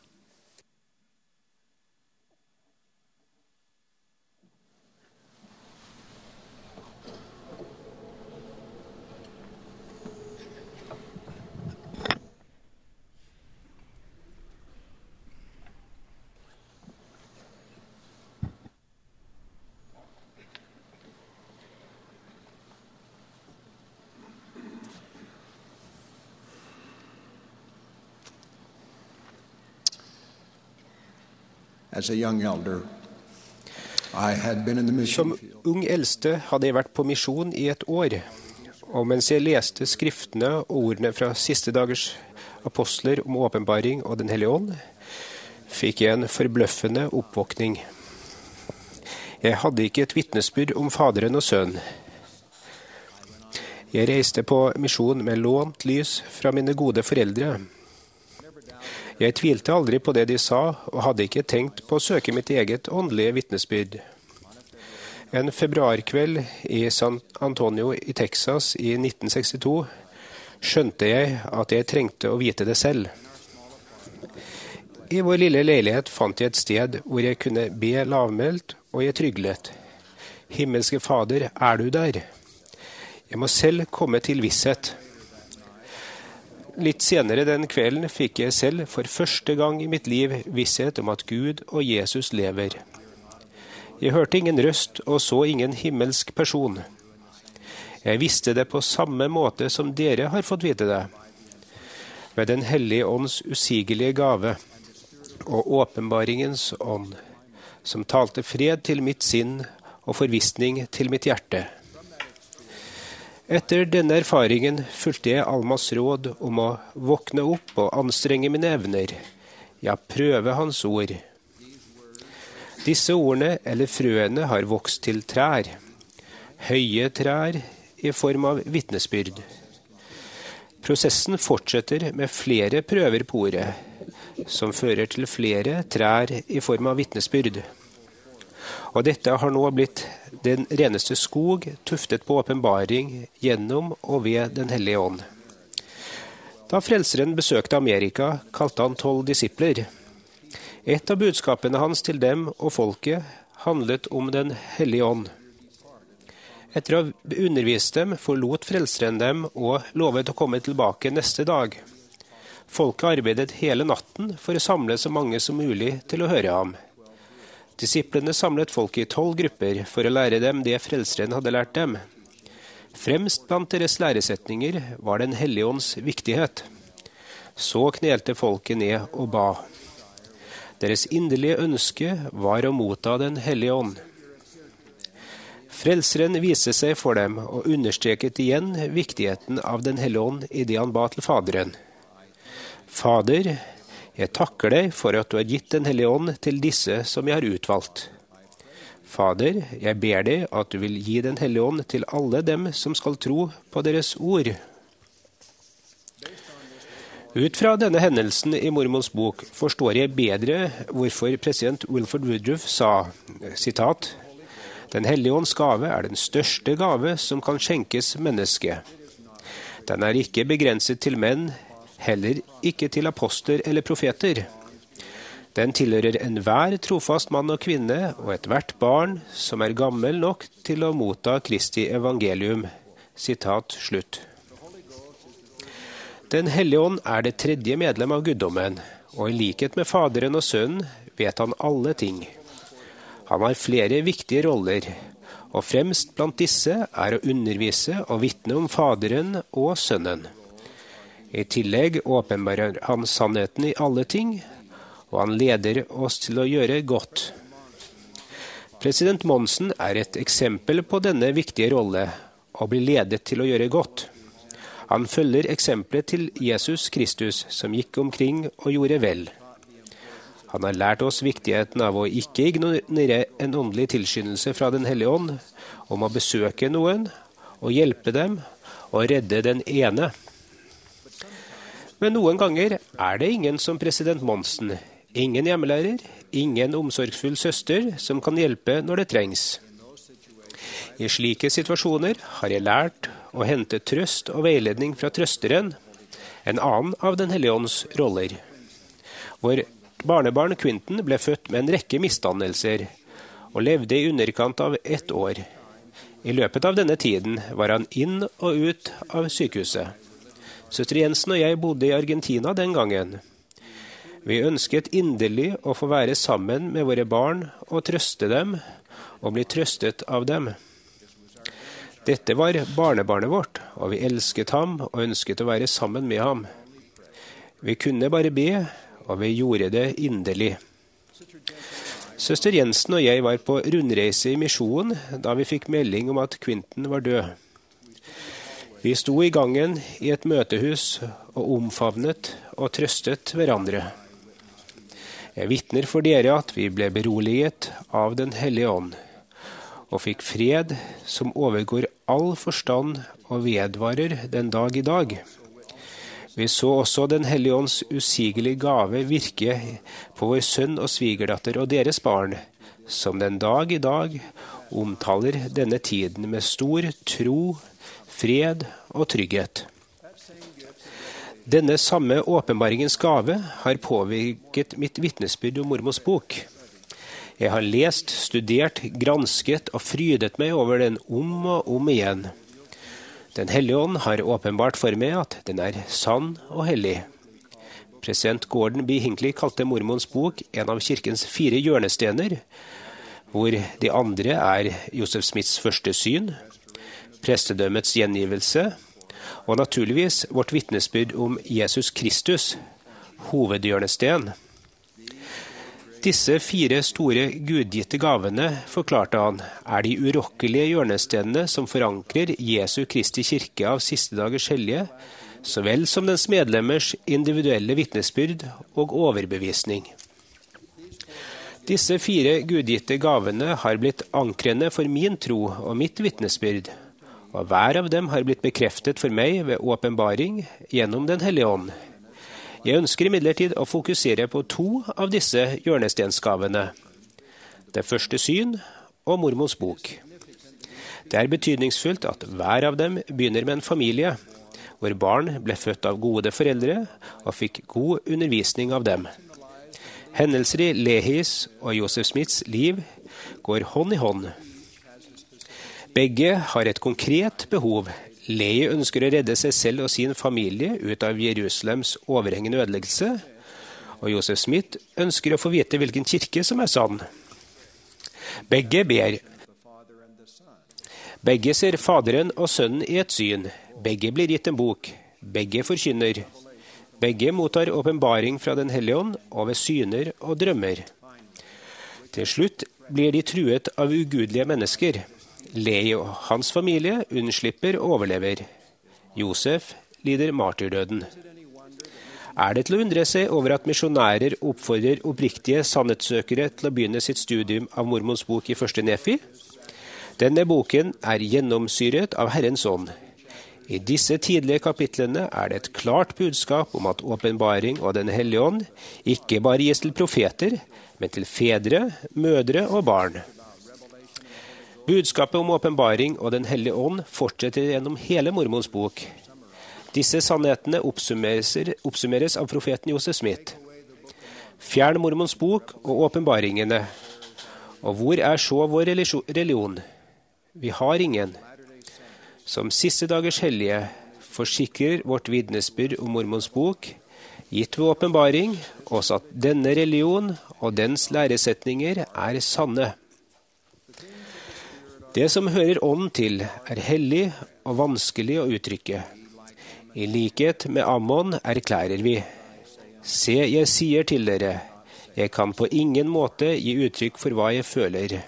As a young elder, I had been in the mission
Som
field.
ung eldste hadde jeg vært på misjon i et år, og mens jeg leste skriftene og ordene fra siste dagers apostler om åpenbaring og Den hellige ånd, fikk jeg en forbløffende oppvåkning. Jeg hadde ikke et vitnesbyrd om Faderen og Sønnen. Jeg reiste på misjon med lånt lys fra mine gode foreldre. Jeg tvilte aldri på det de sa, og hadde ikke tenkt på å søke mitt eget åndelige vitnesbyrd. En februarkveld i San Antonio i Texas i nitten sekstito skjønte jeg at jeg trengte å vite det selv. I vår lille leilighet fant jeg et sted hvor jeg kunne be lavmælt, og jeg tryglet. Himmelske Fader, er du der? Jeg må selv komme til visshet. Litt senere den kvelden fikk jeg selv for første gang i mitt liv visshet om at Gud og Jesus lever. Jeg hørte ingen røst og så ingen himmelsk person. Jeg visste det på samme måte som dere har fått vite det. Ved Den hellige ånds usigelige gave og åpenbaringens ånd, som talte fred til mitt sinn og forvissning til mitt hjerte. Etter denne erfaringen fulgte jeg Almas råd om å våkne opp og anstrenge mine evner, ja, prøve hans ord. Disse ordene eller frøene har vokst til trær, høye trær i form av vitnesbyrd. Prosessen fortsetter med flere prøver på ordet, som fører til flere trær i form av vitnesbyrd. Og dette har nå blitt den reneste skog, tuftet på åpenbaring gjennom og ved Den hellige ånd. Da Frelseren besøkte Amerika, kalte han tolv disipler. Et av budskapene hans til dem og folket handlet om Den hellige ånd. Etter å ha undervist dem, forlot Frelseren dem og lovet å komme tilbake neste dag. Folket arbeidet hele natten for å samle så mange som mulig til å høre ham. Disiplene samlet folket i tolv grupper for å lære dem det Frelseren hadde lært dem. Fremst blant deres læresetninger var Den hellige ånds viktighet. Så knelte folket ned og ba. Deres inderlige ønske var å motta Den hellige ånd. Frelseren viste seg for dem og understreket igjen viktigheten av Den hellige ånd i det han ba til Faderen. Fader, jeg takker deg for at du har gitt Den hellige ånd til disse som jeg har utvalgt. Fader, jeg ber deg at du vil gi Den hellige ånd til alle dem som skal tro på deres ord. Ut fra denne hendelsen i Mormons bok forstår jeg bedre hvorfor president Wilford Woodruff sa, sitat, Den hellige ånds gave er den største gave som kan skjenkes mennesket. Den er ikke begrenset til menn, heller ikke til aposter eller profeter. Den tilhører enhver trofast mann og kvinne og ethvert barn som er gammel nok til å motta Kristi evangelium. Sitat slutt. Den hellige ånd er det tredje medlem av guddommen, og i likhet med Faderen og Sønnen vet han alle ting. Han har flere viktige roller, og fremst blant disse er å undervise og vitne om Faderen og Sønnen. I tillegg åpenbarer han sannheten i alle ting, og han leder oss til å gjøre godt. President Monson er et eksempel på denne viktige rolle, og blir ledet til å gjøre godt. Han følger eksempelet til Jesus Kristus, som gikk omkring og gjorde vel. Han har lært oss viktigheten av å ikke ignorere en åndelig tilskyndelse fra Den hellige ånd, om å besøke noen, og hjelpe dem, og redde den ene. Men noen ganger er det ingen som president Monson, ingen hjemmelærer, ingen omsorgsfull søster som kan hjelpe når det trengs. I slike situasjoner har jeg lært å hente trøst og veiledning fra trøsteren, en annen av Den hellige ånds roller. Vår barnebarn Quinton ble født med en rekke misdannelser, og levde i underkant av ett år. I løpet av denne tiden var han inn og ut av sykehuset. Søster Jensen og jeg bodde i Argentina den gangen. Vi ønsket inderlig å få være sammen med våre barn og trøste dem, og bli trøstet av dem. Dette var barnebarnet vårt, og vi elsket ham og ønsket å være sammen med ham. Vi kunne bare be, og vi gjorde det inderlig. Søster Jensen og jeg var på rundreise i misjonen da vi fikk melding om at Quinton var død. Vi sto i gangen i et møtehus og omfavnet og trøstet hverandre. Jeg vitner for dere at vi ble beroliget av Den hellige ånd, og fikk fred som overgår all forstand og vedvarer den dag i dag. Vi så også Den hellige ånds usigelige gave virke på vår sønn og svigerdatter og deres barn, som den dag i dag omtaler denne tiden med stor tro, fred og trygghet. Denne samme åpenbaringens gave har påvirket mitt vitnesbyrd om Mormons bok. Jeg har lest, studert, gransket og frydet meg over den om og om igjen. Den hellige ånd har åpenbart for meg at den er sann og hellig. President Gordon B. Hinckley kalte Mormons bok en av kirkens fire hjørnestener, hvor de andre er Joseph Smiths første syn, prestedømmets gjengivelse, og naturligvis vårt vitnesbyrd om Jesus Kristus, hovedhjørnesten. Disse fire store gudgitte gavene, forklarte han, er de urokkelige hjørnestenene som forankrer Jesu Kristi kirke av siste dagers hellige, så vel som dens medlemmers individuelle vitnesbyrd og overbevisning. Disse fire gudgitte gavene har blitt ankrende for min tro og mitt vitnesbyrd, og hver av dem har blitt bekreftet for meg ved åpenbaring gjennom Den hellige ånd. Jeg ønsker imidlertid å fokusere på to av disse hjørnestensgavene. Det første syn og Mormons bok. Det er betydningsfullt at hver av dem begynner med en familie, hvor barn ble født av gode foreldre og fikk god undervisning av dem. Hendelser i Lehis og Joseph Smiths liv går hånd i hånd. Begge har et konkret behov. Lehi ønsker å redde seg selv og sin familie ut av Jerusalems overhengende ødeleggelse, og Joseph Smith ønsker å få vite hvilken kirke som er sann. Begge ber. Begge ser Faderen og Sønnen i et syn. Begge blir gitt en bok. Begge forkynner. Begge mottar åpenbaring fra Den hellige ånd og ved syner og drømmer. Til slutt blir de truet av ugudelige mennesker. Lehi og hans familie unnslipper og overlever. Josef lider martyrdøden. er det til å undre seg over at misjonærer oppfordrer oppriktige sannhetssøkere til å begynne sitt studium av Mormons bok i første Nefi. Denne boken er gjennomsyret av Herrens ånd. I disse tidlige kapitlene er det et klart budskap om at åpenbaring og Den hellige ånd ikke bare gis til profeter, men til fedre, mødre og barn. Budskapet om åpenbaring og Den hellige ånd fortsetter gjennom hele Mormons bok. Disse sannhetene oppsummeres, oppsummeres av profeten Joseph Smith. Fjern Mormons bok og åpenbaringene. Og hvor er så vår religion? Vi har ingen. Som siste dagers hellige forsikrer vårt vitnesbyrd om Mormons bok, gitt ved åpenbaring, oss at denne religion og dens læresetninger er sanne. Det som hører ånden til, er hellig og vanskelig å uttrykke. I likhet med Ammon erklærer vi: Se, jeg sier til dere, jeg kan på ingen måte gi uttrykk for hva jeg føler.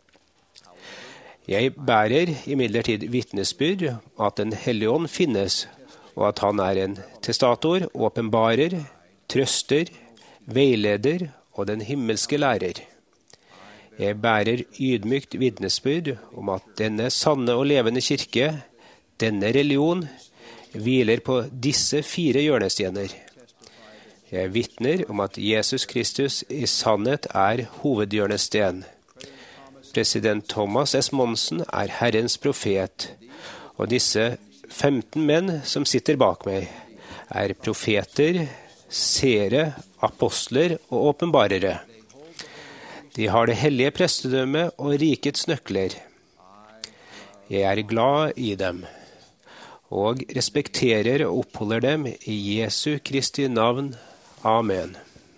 Jeg bærer imidlertid vitnesbyrd at Den hellige ånd finnes, og at han er en testator, åpenbarer, trøster, veileder og den himmelske lærer. Jeg bærer ydmykt vitnesbyrd om at denne sanne og levende kirke, denne religion, hviler på disse fire hjørnestener. Jeg vitner om at Jesus Kristus i sannhet er hovedhjørnesten. President Thomas S. Monson er Herrens profet, og disse femten menn som sitter bak meg, er profeter, seere, apostler og åpenbarere. De har det hellige prestedømmet og rikets nøkler. Jeg er glad i dem, og respekterer og oppholder dem i Jesu Kristi navn. Amen.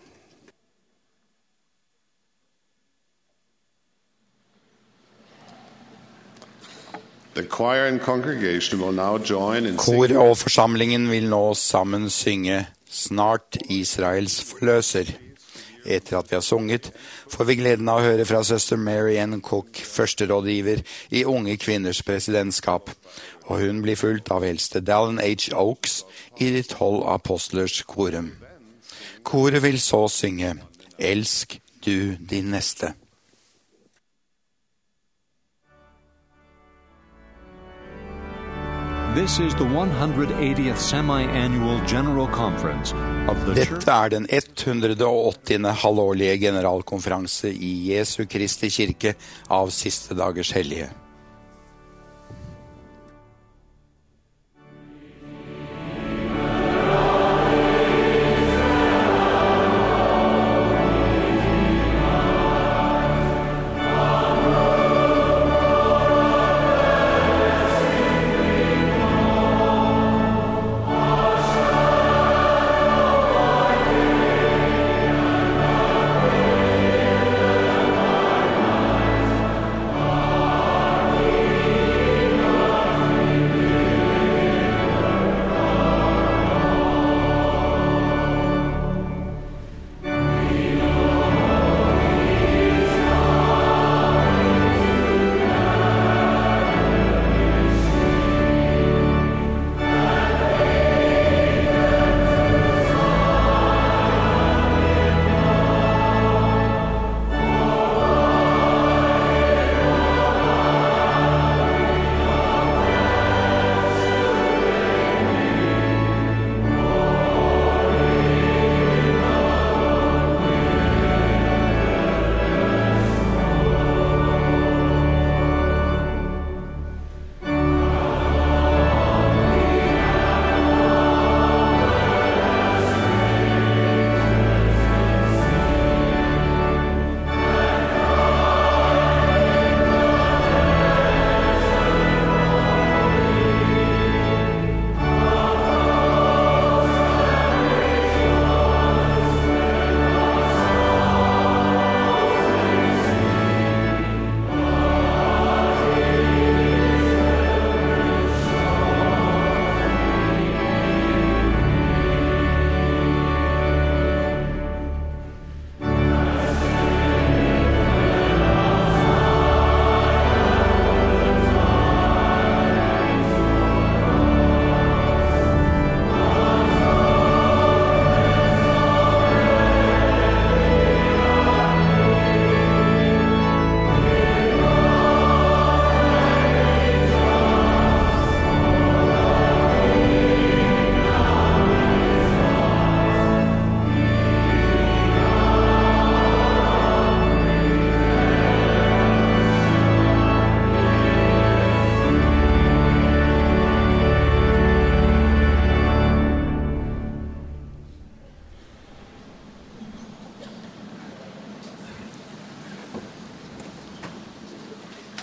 Koret og forsamlingen vil nå sammen synge «Snart Israels forløser». Etter at vi har sunget, får vi gleden av å høre fra søster Mary Ann Cook, førsterådgiver i Unge kvinners presidentskap, og hun blir fulgt av eldste Dallin H. Oaks i de tolv apostlers korum. Koret vil så synge «Elsk du din neste».
This is the one hundred eightieth semi-annual General Conference of the Church.
Dette er den hundre og åttiende halvårlige generalkonferanse i Jesu Kristi kirke av siste dagers hellige.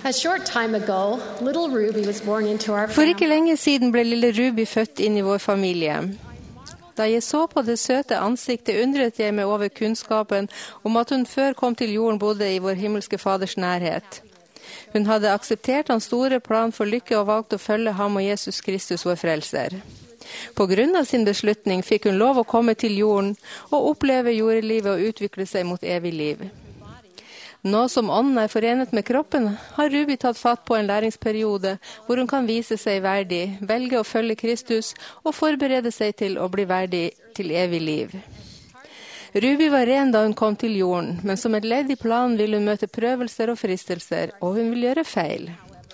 For ikke lenge siden ble lille Ruby født inn i vår familie. Da jeg så på det søte ansiktet, undret jeg meg over kunnskapen om at hun før kom til jorden bodde i vår himmelske Faders nærhet. Hun hadde akseptert hans store plan for lykke og valgt å følge ham og Jesus Kristus, vår frelser. På grunn av sin beslutning fikk hun lov å komme til jorden og oppleve jordelivet og utvikle seg mot evig liv. Nå som ånden er forenet med kroppen, har Ruby tatt fatt på en læringsperiode hvor hun kan vise seg verdig, velge å følge Kristus og forberede seg til å bli verdig til evig liv. Ruby var ren da hun kom til jorden, men som et ledd i planen vil hun møte prøvelser og fristelser, og hun vil gjøre feil.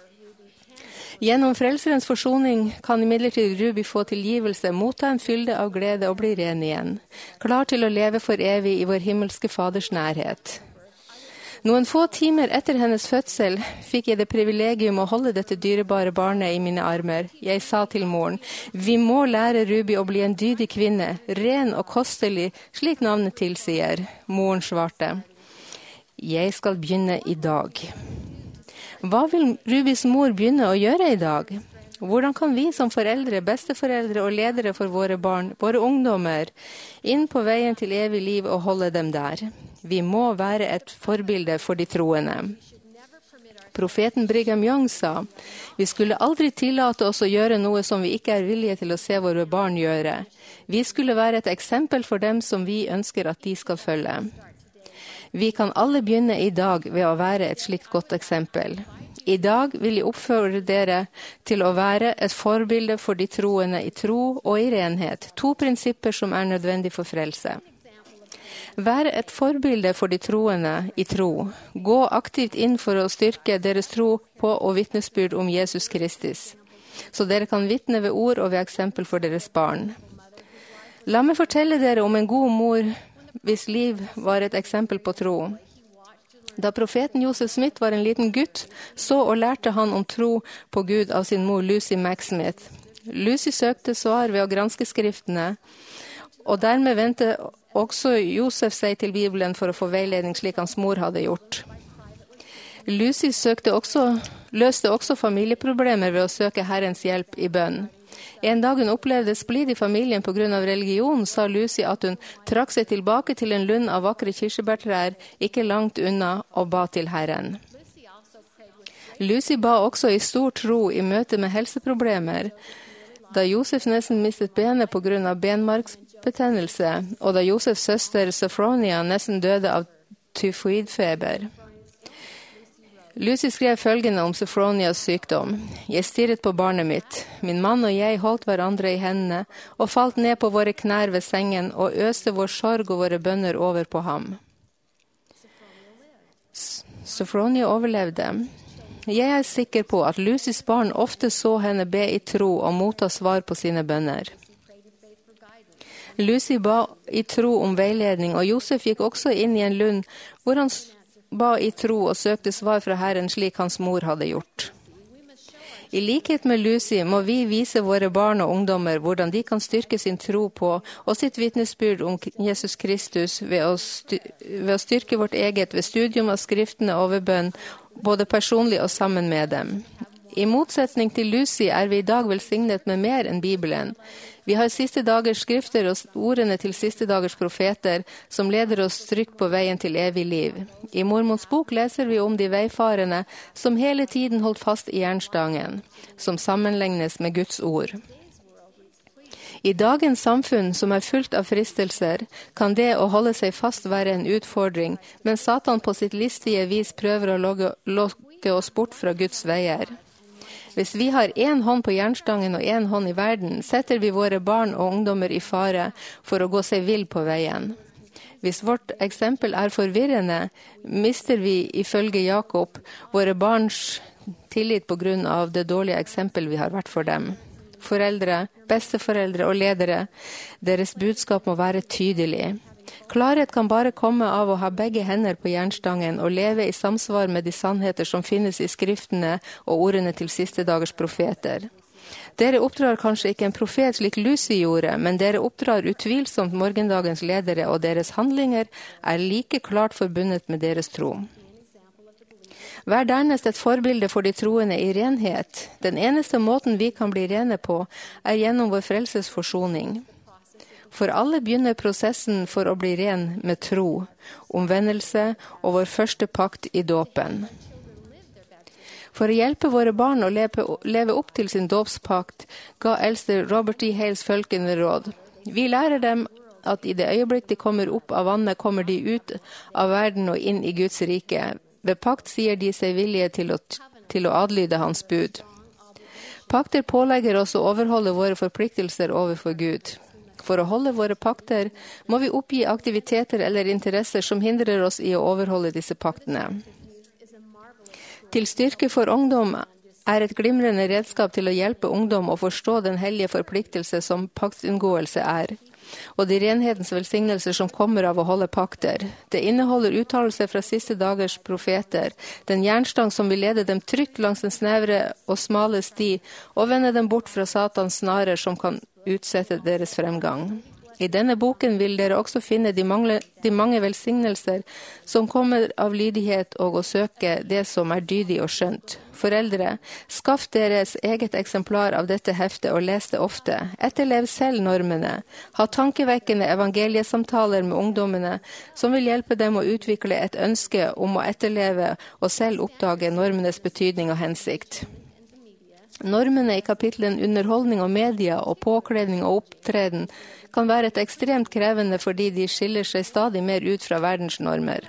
Gjennom frelserens forsoning kan imidlertid Ruby få tilgivelse, motta en fylde av glede og bli ren igjen, klar til å leve for evig i vår himmelske Faders nærhet. Noen få timer etter hennes fødsel fikk jeg det privilegium å holde dette dyrebare barnet i mine armer. Jeg sa til moren, vi må lære Ruby å bli en dydig kvinne, ren og kostelig, slik navnet tilsier. Moren svarte, jeg skal begynne i dag. Hva vil Rubys mor begynne å gjøre i dag? Hvordan kan vi som foreldre, besteforeldre og ledere for våre barn, våre ungdommer, inn på veien til evig liv og holde dem der? Vi må være et forbilde for de troende. Profeten Brigham Young sa, vi skulle aldri tillate oss å gjøre noe som vi ikke er villige til å se våre barn gjøre. Vi skulle være et eksempel for dem som vi ønsker at de skal følge. Vi kan alle begynne i dag ved å være et slikt godt eksempel. I dag vil jeg oppfordre dere til å være et forbilde for de troende i tro og i renhet, to prinsipper som er nødvendig for frelse. Være et forbilde for de troende i tro. Gå aktivt inn for å styrke deres tro på og vitnesbyrd om Jesus Kristus, så dere kan vitne ved ord og ved eksempel for deres barn. La meg fortelle dere om en god mor hvis liv var et eksempel på tro. Da profeten Joseph Smith var en liten gutt, så og lærte han om tro på Gud av sin mor Lucy Mack Smith. Lucy søkte svar ved å granske skriftene, og dermed vendte også Josef seg til Bibelen for å få veiledning slik hans mor hadde gjort. Lucy søkte også, løste også familieproblemer ved å søke Herrens hjelp i bønn. En dag hun opplevde splid i familien på grunn av religion, sa Lucy at hun trakk seg tilbake til en lund av vakre kirsebærtrær, ikke langt unna, og ba til Herren. Lucy ba også i stor tro i møte med helseproblemer. Da Josef nesten mistet benet på grunn av benmarksbetennelse, og da Josefs søster Sophronia nesten døde av tyfoidfeber. Lucy skrev følgende om Sophronias sykdom. Jeg stirret på barnet mitt. Min mann og jeg holdt hverandre i hendene og falt ned på våre knær ved sengen og øste vår sorg og våre bønner over på ham. Sophronia overlevde. Jeg er sikker på at Lucys barn ofte så henne be i tro og motta svar på sine bønner. Lucy ba i tro om veiledning, og Josef gikk også inn i en lund hvor han ba i tro og søkte svar fra Herren slik hans mor hadde gjort. I likhet med Lucy må vi vise våre barn og ungdommer hvordan de kan styrke sin tro på og sitt vitnesbyrd om Jesus Kristus ved å, styr- ved å styrke vårt eget ved studium av skriftene og ved bønn, både personlig og sammen med dem. I motsetning til Lucy er vi i dag velsignet med mer enn Bibelen. Vi har siste dagers skrifter og ordene til siste dagers profeter som leder oss trygt på veien til evig liv. I Mormons bok leser vi om de veifarende som hele tiden holdt fast i jernstangen, som sammenlignes med Guds ord. I dagens samfunn som er fullt av fristelser, kan det å holde seg fast være en utfordring, men Satan på sitt listige vis prøver å lokke, lokke oss bort fra Guds veier. Hvis vi har en hånd på jernstangen og en hånd i verden, setter vi våre barn og ungdommer i fare for å gå seg vill på veien. Hvis vårt eksempel er forvirrende, mister vi ifølge Jakob våre barns tillit på grunn av det dårlige eksempel vi har vært for dem. Foreldre, besteforeldre og ledere, deres budskap må være tydelig. Klarhet kan bare komme av å ha begge hender på jernstangen og leve i samsvar med de sannheter som finnes i skriftene og ordene til siste dagers profeter. Dere oppdrar kanskje ikke en profet slik Lucy gjorde, men dere oppdrar utvilsomt morgendagens ledere, og deres handlinger er like klart forbundet med deres tro. Vær dernest et forbilde for de troende i renhet. Den eneste måten vi kan bli rene på, er gjennom vår frelses forsoning. For alle begynner prosessen for å bli ren med tro, omvendelse og vår første pakt i dåpen. For å hjelpe våre barn å leve opp til sin dåpspakt, ga eldste Robert E. Hales følgende råd. Vi lærer dem at i det øyeblikk de kommer opp av vannet, kommer de ut av verden og inn i Guds rike. Ved pakt sier de seg villige til å, til å adlyde hans bud. Pakter pålegger oss å overholde våre forpliktelser overfor Gud. For å holde våre pakter må vi oppgi aktiviteter eller interesser som hindrer oss i å overholde disse paktene. Til styrke for ungdom er et glimrende redskap til å hjelpe ungdom å forstå den hellige forpliktelse som paktsinngåelse er, og de renhetens velsignelser som kommer av å holde pakter. Det inneholder uttalelser fra siste dagers profeter, den jernstang som vil lede dem trygt langs den snevre og smale sti, og vende dem bort fra Satans snarer som kan utsette deres fremgang. I denne boken vil dere også finne de, mangle, de mange velsignelser som kommer av lydighet og å søke det som er dydig og skjønt. Foreldre, skaff deres eget eksemplar av dette heftet og les det ofte. Etterlev selv normene. Ha tankevekkende evangeliesamtaler med ungdommene som vil hjelpe dem å utvikle et ønske om å etterleve og selv oppdage normenes betydning og hensikt. Normene i kapitlen underholdning og media og påkledning og opptreden kan være et ekstremt krevende fordi de skiller seg stadig mer ut fra verdens normer.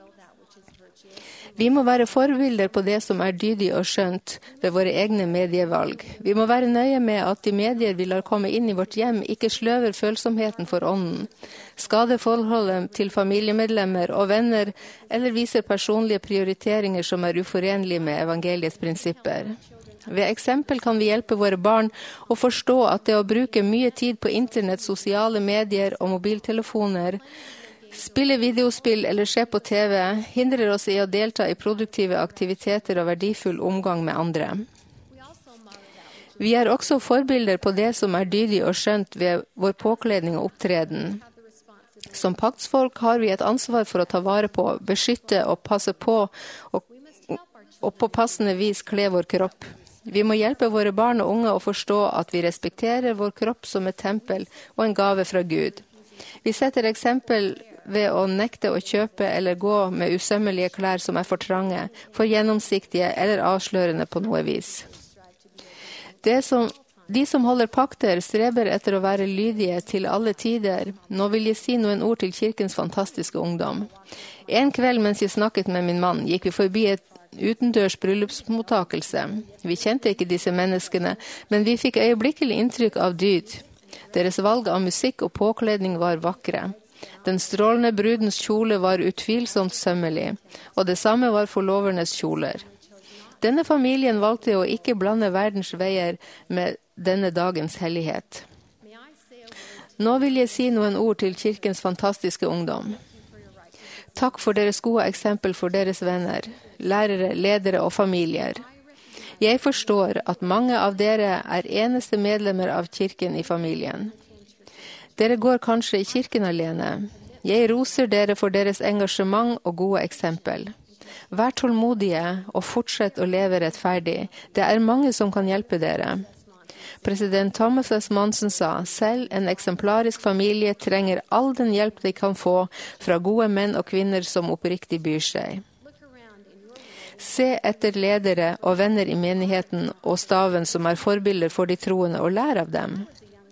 Vi må være forbilder på det som er dydig og skjønt ved våre egne medievalg. Vi må være nøye med at de medier vi lar komme inn i vårt hjem ikke sløver følsomheten for ånden, skader forholdet til familiemedlemmer og venner eller viser personlige prioriteringer som er uforenlige med evangeliets prinsipper. Ved eksempel kan vi hjelpe våre barn å forstå at det å bruke mye tid på internett, sosiale medier og mobiltelefoner, spille videospill eller se på T V, hindrer oss i å delta i produktive aktiviteter og verdifull omgang med andre. Vi er også forbilder på det som er dydig og skjønt ved vår påkledning og opptreden. Som paktsfolk har vi et ansvar for å ta vare på, beskytte og passe på, og, og på passende vis kle vår kropp. Vi må hjelpe våre barn og unge å forstå at vi respekterer vår kropp som et tempel og en gave fra Gud. Vi setter eksempel ved å nekte å kjøpe eller gå med usømmelige klær som er for trange, for gjennomsiktige eller avslørende på noe vis. Det som, de som holder pakter streber etter å være lydige til alle tider. Nå vil jeg si noen ord til kirkens fantastiske ungdom. En kveld mens jeg snakket med min mann, gikk vi forbi et utendørs bryllupsmottakelse. Vi kjente ikke disse menneskene, men vi fikk øyeblikkelig inntrykk av dyd. Deres valg av musikk og påkledning var vakre. Den strålende brudens kjole var utvilsomt sømmelig, og det samme var forlovernes kjoler. Denne familien valgte å ikke blande verdens veier med denne dagens hellighet. Nå vil jeg si noen ord til kirkens fantastiske ungdom. Takk for deres gode eksempel for deres venner, lærere, ledere og familier. Jeg forstår at mange av dere er eneste medlemmer av kirken i familien. Dere går kanskje i kirken alene. Jeg roser dere for deres engasjement og gode eksempel. Vær tålmodige og fortsett å leve rettferdig. Det er mange som kan hjelpe dere. President Thomas S. Monson sa, selv en eksemplarisk familie trenger all den hjelp de kan få fra gode menn og kvinner som oppriktig byr seg. Se etter ledere og venner i menigheten og staven som er forbilder for de troende, og lær av dem.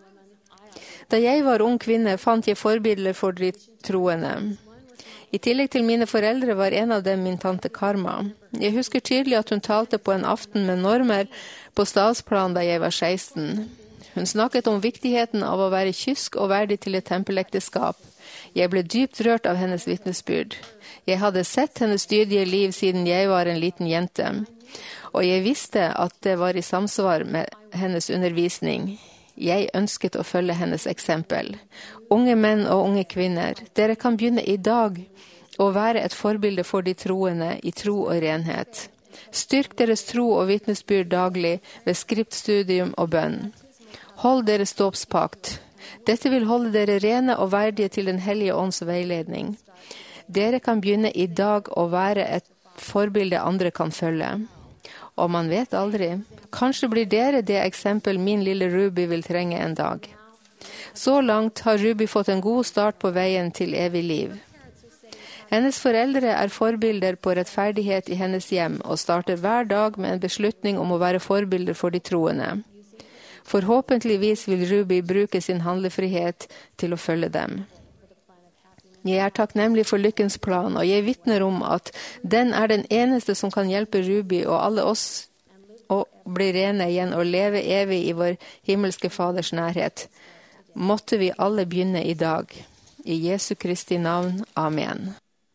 Da jeg var ung kvinne, fant jeg forbilder for de troende. I tillegg til mine foreldre var en av dem min tante Karma. Jeg husker tydelig at hun talte på en aften med normer på Statsplan da jeg var seksten. Hun snakket om viktigheten av å være kysk og verdig til et tempelekteskap. Jeg ble dypt rørt av hennes vitnesbyrd. Jeg hadde sett hennes dydige liv siden jeg var en liten jente, og jeg visste at det var i samsvar med hennes undervisning. Jeg ønsket å følge hennes eksempel. Unge menn og unge kvinner, dere kan begynne i dag å være et forbilde for de troende i tro og renhet. Styrk deres tro og vitnesbyrd daglig ved skriftstudium og bønn. Hold deres dåpspakt. Dette vil holde dere rene og verdige til den hellige ånds veiledning. Dere kan begynne i dag å være et forbilde andre kan følge. Og man vet aldri. Kanskje blir dere det eksempel min lille Ruby vil trenge en dag. Så langt har Ruby fått en god start på veien til evig liv. Hennes foreldre er forbilder på rettferdighet i hennes hjem og starter hver dag med en beslutning om å være forbilder for de troende. Forhåpentligvis vil Ruby bruke sin handlefrihet til å følge dem. Jeg er takknemlig for lykkens plan, og jeg vitner om at den er den eneste som kan hjelpe Ruby og alle oss å bli rene igjen og leve evig i vår himmelske Faders nærhet. Måtte vi alle begynne i dag. I Jesu Kristi navn. Amen.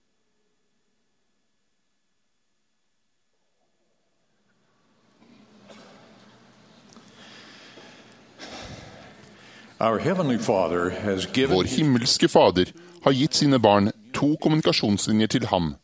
Vår himmelske Fader har gitt sine barn to kommunikasjonslinjer til ham.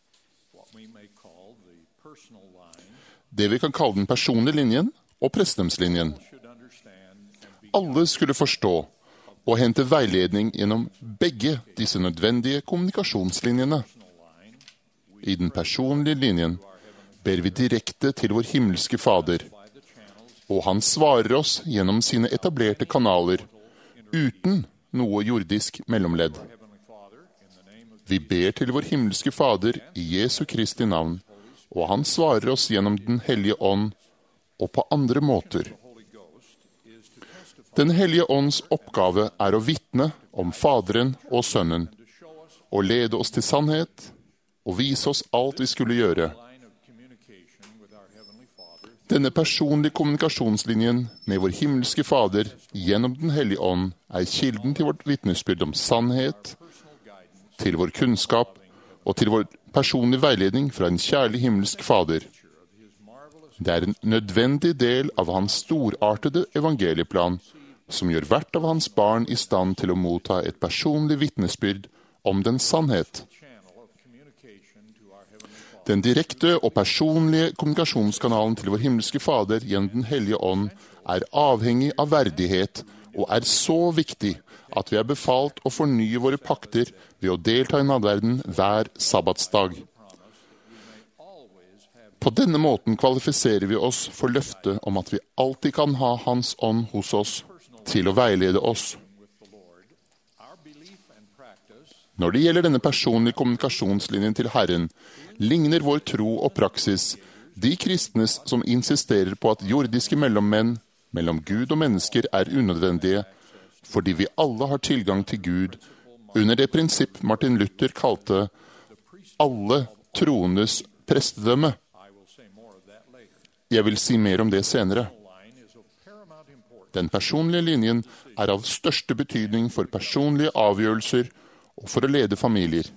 Det vi kan kalle den personlige linjen og prestedomslinjen. Alle skulle forstå og hente veiledning gjennom begge disse nødvendige kommunikasjonslinjene. I den personlige linjen ber vi direkte til vår himmelske Fader, og han svarer oss gjennom sine etablerte kanaler, uten noe jordisk mellomledd. Vi ber til vår himmelske Fader i Jesu Kristi navn, og han svarer oss gjennom den hellige ånd og på andre måter. Den hellige ånds oppgave er å vitne om Faderen og Sønnen, og lede oss til sannhet og vise oss alt vi skulle gjøre. Denne personlige kommunikasjonslinjen med vår himmelske Fader gjennom den hellige ånd er kilden til vårt vitnesbyrd om sannhet, til vår kunnskap og til vår personlige veiledning fra en kjærlig himmelsk Fader. Det er en nødvendig del av hans storartede evangelieplan, som gjør hvert av hans barn i stand til å motta et personlig vitnesbyrd om den sannhet. Den direkte og personlige kommunikasjonskanalen til vår himmelske Fader gjennom den hellige ånd er avhengig av verdighet og er så viktig at vi er befalt å fornye våre pakter ved å delta i nadverden hver sabbatsdag. På denne måten kvalifiserer vi oss for løftet om at vi alltid kan ha hans ånd hos oss til å veilede oss. Når det gjelder denne personlige kommunikasjonslinjen til Herren, ligner vår tro og praksis de kristnes som insisterer på at jordiske mellommenn mellom Gud og mennesker er unødvendige, fordi vi alle har tilgang til Gud under det prinsipp Martin Luther kalte alle troendes prestedømme. Jeg vil si mer om det senere. Den personlige linjen er av største betydning for personlige avgjørelser og for å lede familier.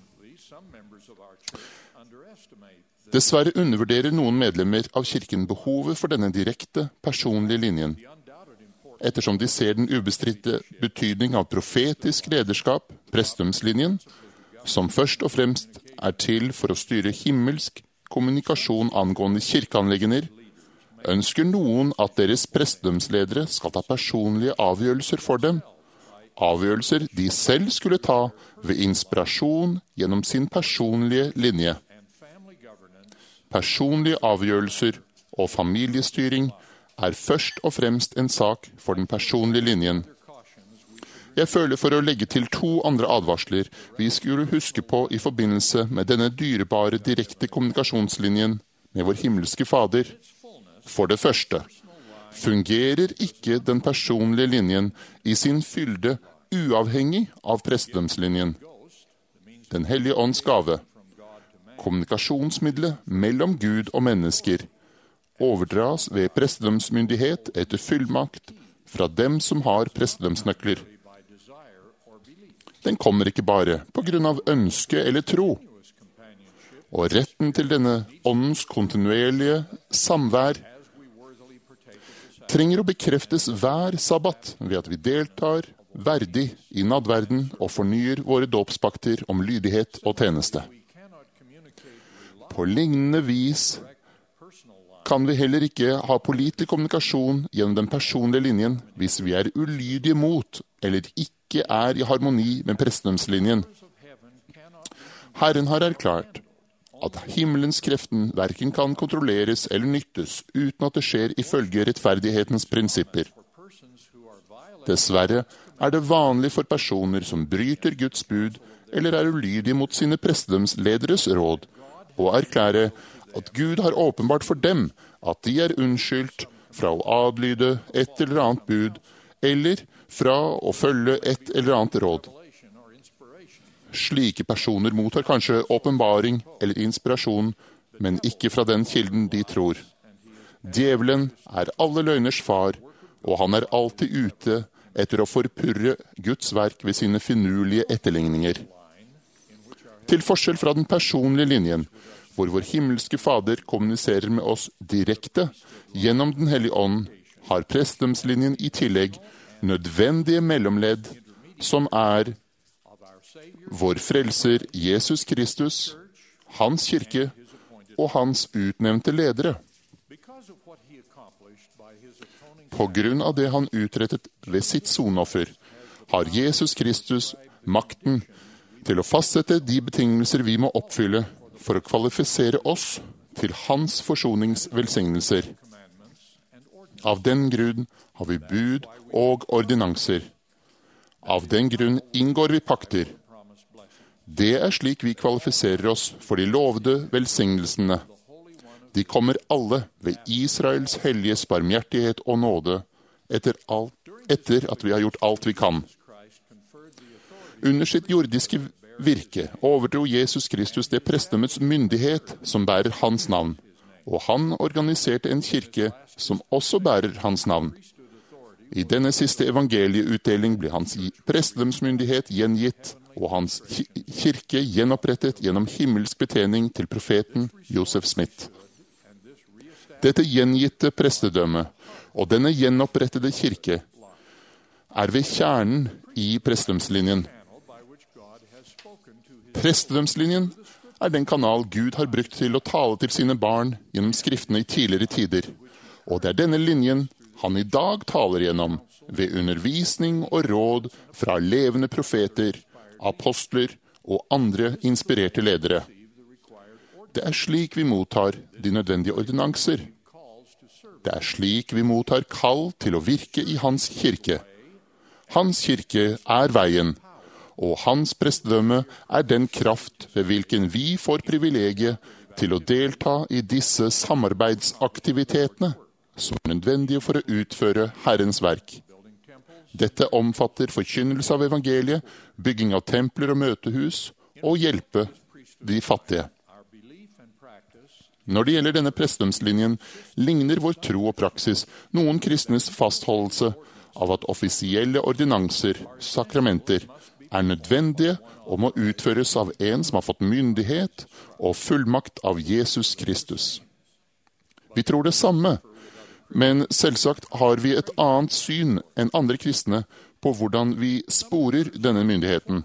Dessverre undervurderer noen medlemmer av kirken behovet for denne direkte, personlige linjen. Ettersom de ser den ubestridte betydning av profetisk lederskap, prestedømslinjen, som først og fremst er til for å styre himmelsk kommunikasjon angående kirkeanliggender, ønsker noen at deres prestedømsledere skal ta personlige avgjørelser for dem, avgjørelser de selv skulle ta ved inspirasjon gjennom sin personlige linje. Personlige avgjørelser og familiestyring er først og fremst en sak for den personlige linjen. Jeg føler for å legge til to andre advarsler vi skulle huske på i forbindelse med denne dyrebare direkte kommunikasjonslinjen med vår himmelske Fader. For det første, fungerer ikke den personlige linjen i sin fylde uavhengig av prestedømslinjen. Den hellige ånds gave, kommunikasjonsmiddelet mellom Gud og mennesker, overdras ved prestedømsmyndighet etter fullmakt fra dem som har prestedømsnøkler. Den kommer ikke bare på grunn av ønske eller tro. Og retten til denne åndens kontinuerlige samvær trenger å bekreftes hver sabbat ved at vi deltar verdig i nadverden og fornyer våre dåpspakter om lydighet og tjeneste. På lignende vis kan vi heller ikke ha pålitelig kommunikasjon gjennom den personlige linjen hvis vi er ulydige mot eller ikke er i harmoni med prestedømslinjen. Herren har erklært at himmelens kreften hverken kan kontrolleres eller nyttes uten at det skjer ifølge rettferdighetens prinsipper. Dessverre er det vanlig for personer som bryter Guds bud eller er ulydige mot sine prestedomslederes råd, å erklære at Gud har åpenbart for dem at de er unnskyldt fra å adlyde et eller annet bud, eller fra å følge et eller annet råd. Slike personer mottar kanskje åpenbaring eller inspirasjon, men ikke fra den kilden de tror. Djevelen er alle løgners far, og han er alltid ute etter å forpurre Guds verk ved sine finurlige etterligninger. Til forskjell fra den personlige linjen, hvor vår himmelske Fader kommuniserer med oss direkte gjennom den hellige ånd, har prestedomslinjen i tillegg nødvendige mellomledd, som er vår frelser Jesus Kristus, hans kirke og hans utnevnte ledere. På grunn av det han utrettet ved sitt sonoffer, har Jesus Kristus makten til å fastsette de betingelser vi må oppfylle for å kvalifisere oss til hans forsoningsvelsignelser. Av den grunn har vi bud og ordinanser. Av den grunn inngår vi pakter. Det er slik vi kvalifiserer oss for de lovede velsignelsene. De kommer alle ved Israels helliges barmhjertighet og nåde, etter, alt, etter at vi har gjort alt vi kan. Under sitt jordiske virke overdro Jesus Kristus det prestedømmets myndighet som bærer hans navn, og han organiserte en kirke som også bærer hans navn. I denne siste evangelieutdeling ble hans prestedømsmyndighet gjengitt, og hans kirke gjenopprettet gjennom himmelsk betjening til profeten Joseph Smith. Dette gjengitte prestedømme og denne gjenopprettede kirke er ved kjernen i prestedømslinjen. Prestedømslinjen er den kanal Gud har brukt til å tale til sine barn gjennom skriftene i tidligere tider, og det er denne linjen han i dag taler gjennom ved undervisning og råd fra levende profeter, apostler og andre inspirerte ledere. Det er slik vi mottar de nødvendige ordinanser. Det er slik vi mottar kall til å virke i hans kirke. Hans kirke er veien, og hans prestedømme er den kraft ved hvilken vi får privilegiet til å delta i disse samarbeidsaktivitetene som er nødvendige for å utføre Herrens verk. Dette omfatter forkynnelse av evangeliet, bygging av templer og møtehus, og hjelpe de fattige. Når det gjelder denne prestedømslinjen, ligner vår tro og praksis noen kristnes fastholdelse av at offisielle ordinanser, sakramenter, er nødvendige og må utføres av en som har fått myndighet og fullmakt av Jesus Kristus. Vi tror det samme, men selvsagt har vi et annet syn enn andre kristne på hvordan vi sporer denne myndigheten.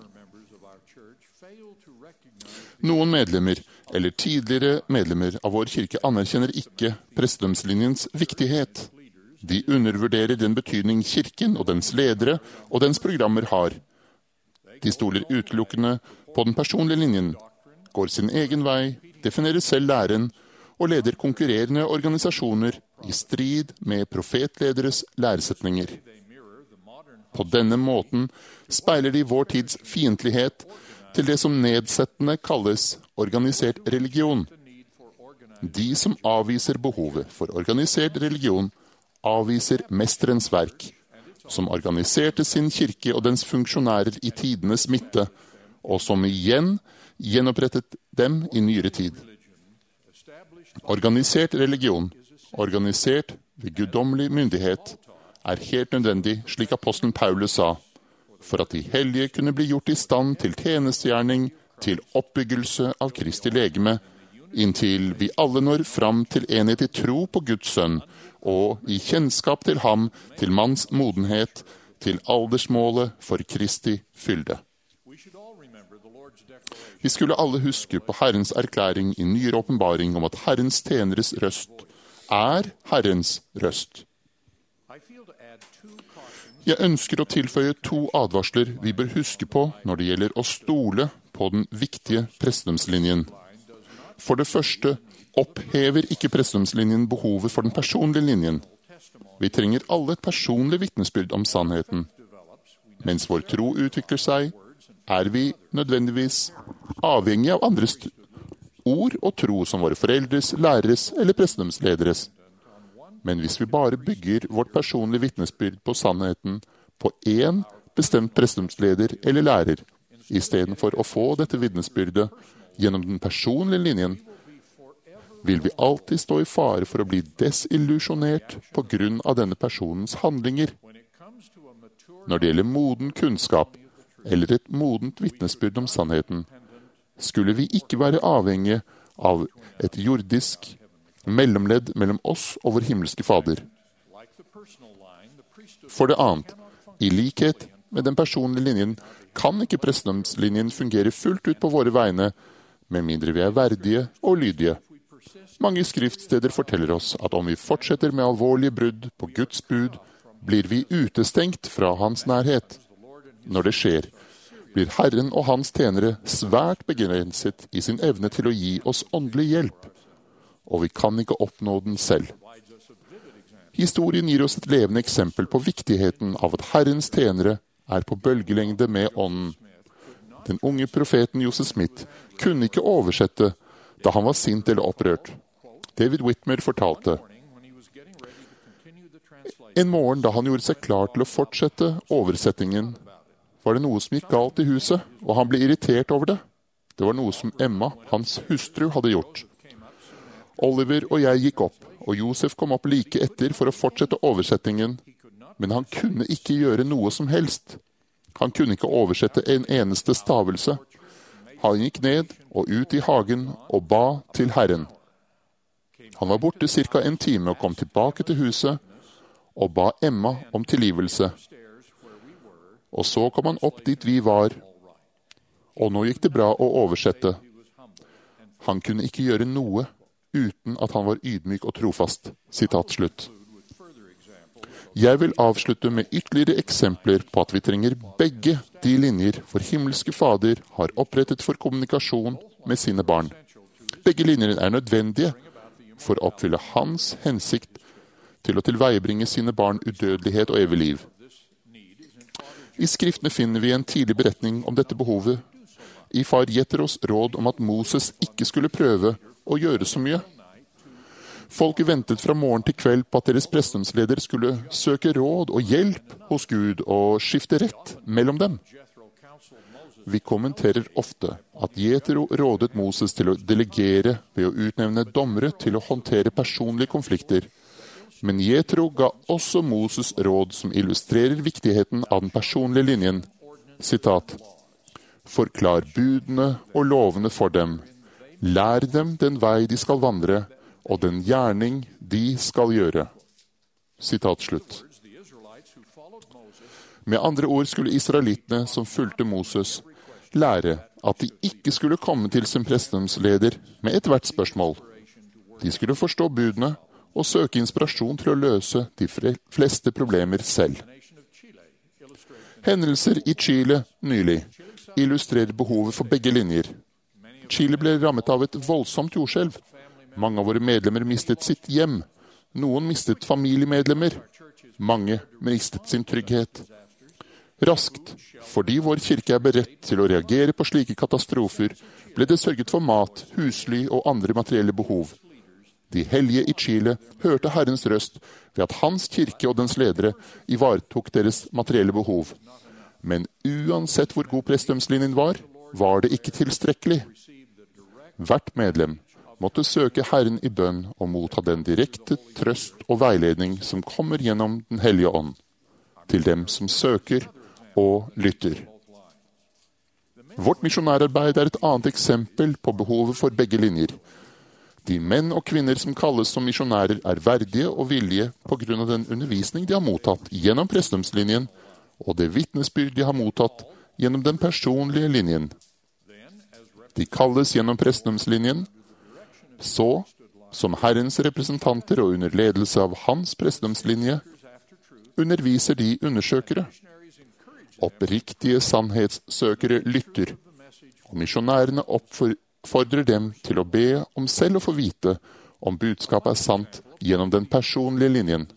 Noen medlemmer, eller tidligere medlemmer av vår kirke, anerkjenner ikke prestedømslinjens viktighet. De undervurderer den betydning kirken og dens ledere og dens programmer har. De stoler utelukkende på den personlige linjen, går sin egen vei, definerer selv læren og leder konkurrerende organisasjoner i strid med profetlederes læresetninger. På denne måten speiler de vår tids fiendtlighet til det som nedsettende kalles organisert religion. De som avviser behovet for organisert religion, avviser mesterens verk, som organiserte sin kirke og dens funksjonærer i tidenes midte, og som igjen gjenopprettet dem i nyere tid. Organisert religion, organisert ved guddommelig myndighet, er helt nødvendig, slik apostelen Paulus sa, for at de hellige kunne bli gjort i stand til tjenestegjerning, til oppbyggelse av Kristi legeme, inntil vi alle når fram til enhet i tro på Guds sønn, og i kjennskap til ham, til manns modenhet, til aldersmålet for Kristi fylde. Vi skulle alle huske på Herrens erklæring i nyere åpenbaring om at Herrens tjeneres røst er Herrens røst. Jeg ønsker å tilføye to advarsler vi bør huske på når det gjelder å stole på den viktige prestedømslinjen. For det første opphever ikke prestedomslinjen behovet for den personlige linjen. Vi trenger alle et personlig vitnesbyrd om sannheten. Mens vår tro utvikler seg, er vi nødvendigvis avhengig av andres ord og tro som våre foreldres, læreres eller prestedomslederes. Men hvis vi bare bygger vårt personlige vitnesbyrd på sannheten på én bestemt prestedomsleder eller lærer, i stedet for å få dette vitnesbyrdet gjennom den personlige linjen, vil vi alltid stå i fare for å bli desillusjonert på grunn av denne personens handlinger. Når det gjelder moden kunnskap, eller et modent vitnesbyrd om sannheten, skulle vi ikke være avhengige av et jordisk mellomledd mellom oss og vår himmelske Fader. For det annet, i likhet med den personlige linjen, kan ikke prestedomslinjen fungere fullt ut på våre vegne, med mindre vi er verdige og lydige. Mange skriftsteder forteller oss at om vi fortsetter med alvorlige brudd på Guds bud, blir vi utestengt fra hans nærhet. Når det skjer, blir Herren og hans tjenere svært begrenset i sin evne til å gi oss åndelig hjelp, og vi kan ikke oppnå den selv. Historien gir oss et levende eksempel på viktigheten av at Herrens tjenere er på bølgelengde med ånden. Den unge profeten Joseph Smith kunne ikke oversette da han var sint eller opprørt. David Whitmer fortalte: en morgen da han gjorde seg klar til å fortsette oversettingen, var det noe som gikk galt i huset, og han ble irritert over det. Det var noe som Emma, hans hustru, hadde gjort. Oliver og jeg gikk opp, og Josef kom opp like etter for å fortsette oversettingen, men han kunne ikke gjøre noe som helst. Han kunne ikke oversette en eneste stavelse. Han gikk ned og ut i hagen og ba til Herren. Han var borte cirka en time og kom tilbake til huset og ba Emma om tilgivelse. Og så kom han opp dit vi var, og nå gikk det bra å oversette. Han kunne ikke gjøre noe uten at han var ydmyk og trofast. Sitat slutt. Jeg vil avslutte med ytterligere eksempler på at vi trenger begge de linjer vår himmelske Fader har opprettet for kommunikasjon med sine barn. Begge linjer er nødvendige for å oppfylle hans hensikt til å tilveiebringe sine barn udødelighet og evig liv. I skriftene finner vi en tidlig beretning om dette behovet i far Jetros råd om at Moses ikke skulle prøve å gjøre så mye. Folket ventet fra morgen til kveld på at deres prestedomsleder skulle søke råd og hjelp hos Gud og skifte rett mellom dem. Vi kommenterer ofte at Jetro rådet Moses til å delegere ved å utnevne dommere til å håndtere personlige konflikter. Men Jetro ga også Moses råd som illustrerer viktigheten av den personlige linjen. Sitat: forklar budene og lovene for dem. Lær dem den vei de skal vandre, og den gjerning de skal gjøre. Sitat slutt. Med andre ord skulle israelittene som fulgte Moses, lære at de ikke skulle komme til sin prestedomsleder med ethvert spørsmål. De skulle forstå budene og søke inspirasjon til å løse de fleste problemer selv. Hendelser i Chile nylig illustrerer behovet for begge linjer. Chile ble rammet av et voldsomt jordskjelv. Mange av våre medlemmer mistet sitt hjem. Noen mistet familiemedlemmer. Mange mistet sin trygghet. Raskt, fordi vår kirke er beredt til å reagere på slike katastrofer, ble det sørget for mat, husly og andre materielle behov. De hellige i Chile hørte Herrens røst ved at hans kirke og dens ledere ivaretok deres materielle behov. Men uansett hvor god prestedomslinjen var, var det ikke tilstrekkelig. Hvert medlem måtte søke Herren i bønn og motta den direkte trøst og veiledning som kommer gjennom Den hellige ånd, til dem som søker og lytter. Vårt misjonærarbeid er et annet eksempel på behovet for begge linjer. De menn og kvinner som kalles som misjonærer er verdige og villige på grunn av den undervisning de har mottatt gjennom prestedomslinjen, og det vitnesbyrd de har mottatt gjennom den personlige linjen. De kalles gjennom prestedomslinjen, så, som Herrens representanter og under ledelse av hans prestedomslinje, underviser de undersøkere. Oppriktige sannhetssøkere lytter, og misjonærene oppfordrer dem til å be om selv å få vite om budskapet er sant gjennom den personlige linjen.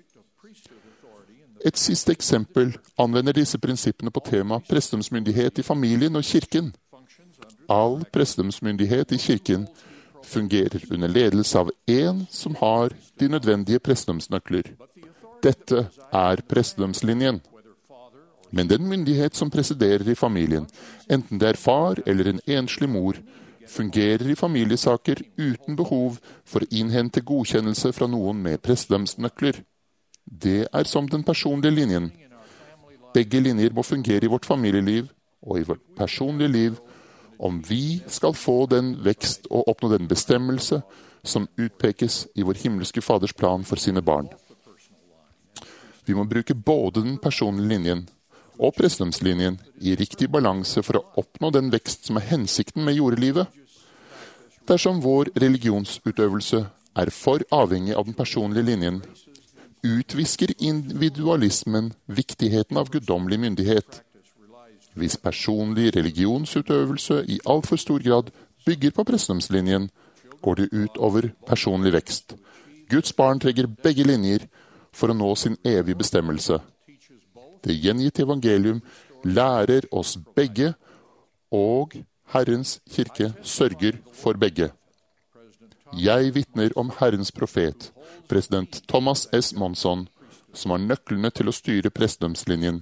Et siste eksempel anvender disse prinsippene på tema prestedomsmyndighet i familien og kirken. All prestedomsmyndighet i kirken fungerer under ledelse av en som har de nødvendige prestedomsnøkler. Dette er prestedomslinjen. Men den myndighet som presiderer i familien, enten det er far eller en enslig mor, fungerer i familiesaker uten behov for å innhente godkjennelse fra noen med prestedomsnøkler. Det er som den personlige linjen. Begge linjer må fungere i vårt familieliv og i vårt personlige liv om vi skal få den vekst og oppnå den bestemmelse som utpekes i vår himmelske Faders plan for sine barn. Vi må bruke både den personlige linjen og prestedomslinjen i riktig balanse for å oppnå den vekst som er hensikten med jordelivet. Dersom vår religionsutøvelse er for avhengig av den personlige linjen, utvisker individualismen viktigheten av guddommelig myndighet. Hvis personlig religionsutøvelse i altfor stor grad bygger på prestedomslinjen, går det ut over personlig vekst. Guds barn trenger begge linjer for å nå sin evige bestemmelse. Det gjengitte evangelium lærer oss begge, og Herrens kirke sørger for begge. Jeg vitner om Herrens profet, president Thomas S. Monson, som har nøklene til å styre prestedomslinjen.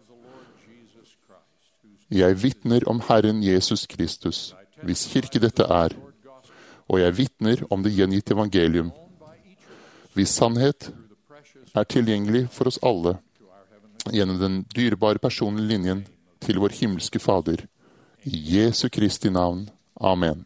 Jeg vitner om Herren Jesus Kristus, hvis kirke dette er, og jeg vitner om det gjengitte evangelium. Hvis sannhet er tilgjengelig for oss alle, gjennom den dyrebare personlige linjen til vår himmelske Fader. I Jesu Kristi navn. Amen.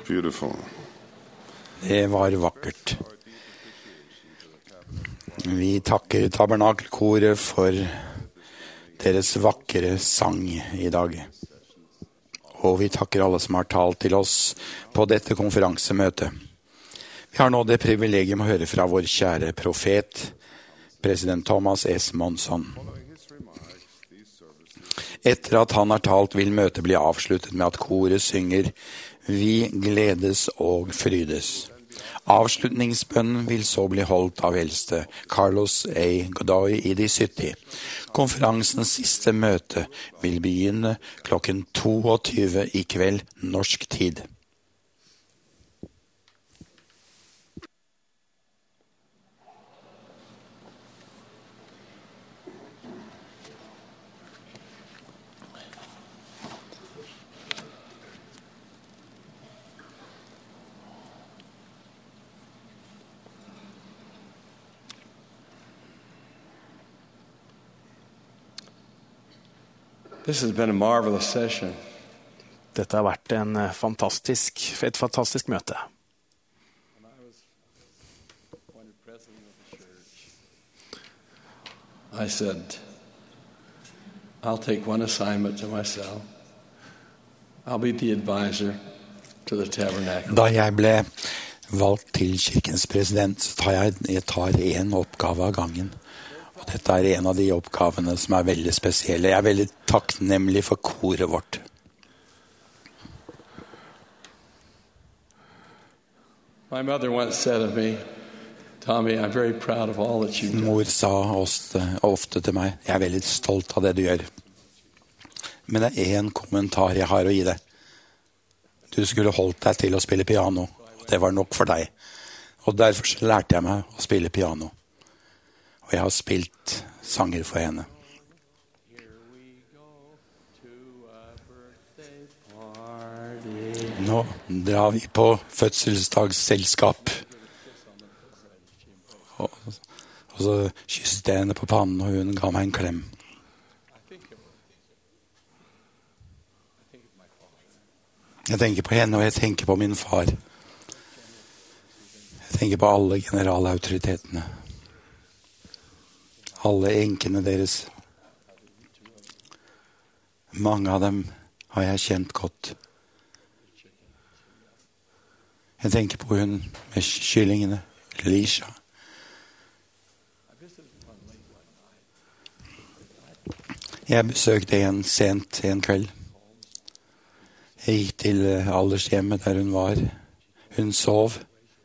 beautiful.
Det var vakkert. Vi takker tabernakelkoret for deres vakre sang i dag. Og vi takker alle som har talt til oss på dette konferansemøtet. Vi har nå det privilegium å høre fra vår kjære profet, president Thomas S. Monson. Etter at han har talt, vil møtet bli avsluttet med at koret synger «Vi gledes og frydes». Avslutningsbønnen vil så bli holdt av eldste Carlos A. Godoy i de sytti. Konferansens siste møte vil begynne klokken tjueto i kveld norsk tid.
This has been a marvelous session.
Dette har vært en fantastisk, et fantastisk møte.
I said, I'll take one assignment to myself. I'll be the advisor to the tabernacle.
Da jeg ble valgt til kirkens president, så tar jeg, jeg tar en oppgave av gangen. Og dette er en av de oppgavene som er veldig spesielle. Jeg er veldig takknemlig for koret vårt.
My mother once said of me, Tommy, I'm very proud of all that you've done.
Mor sa ofte, ofte til meg, jeg er veldig stolt av det du gjør. Men det er en kommentar jeg har å gi deg. Du skulle holdt deg til å spille piano, og det var nok for deg. Og derfor så lærte jeg meg å spille piano. Og jeg har spilt sanger for henne. Nå drar vi på fødselsdagsselskap. Og, og så kysset jeg henne på pannen, og hun ga meg en klem. Jeg tenker på henne, og jeg tenker på min far. Jeg tenker på alle generalautoritetene. Alle enkene deres. Mange av dem har jeg kjent godt. Jeg tenker på hun med kyllingene, Lisha. Jeg besøkte en sent en kveld. Jeg gikk til aldershjemmet der hun var. Hun sov.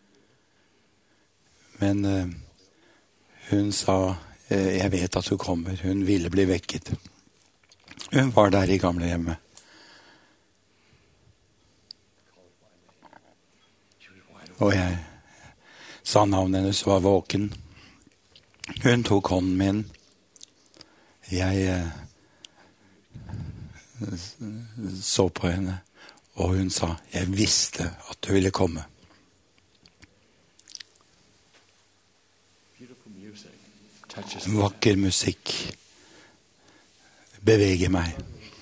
Men uh, hun sa, jeg vet at hun kommer. Hun ville bli vekket. Hun var der i gamlehjemmet. Og jeg sa navnet hennes, var våken. Hun tok hånden min. Jeg uh, så på henne, og hun sa, jeg visste at du ville komme. Vakker musikk beveger meg.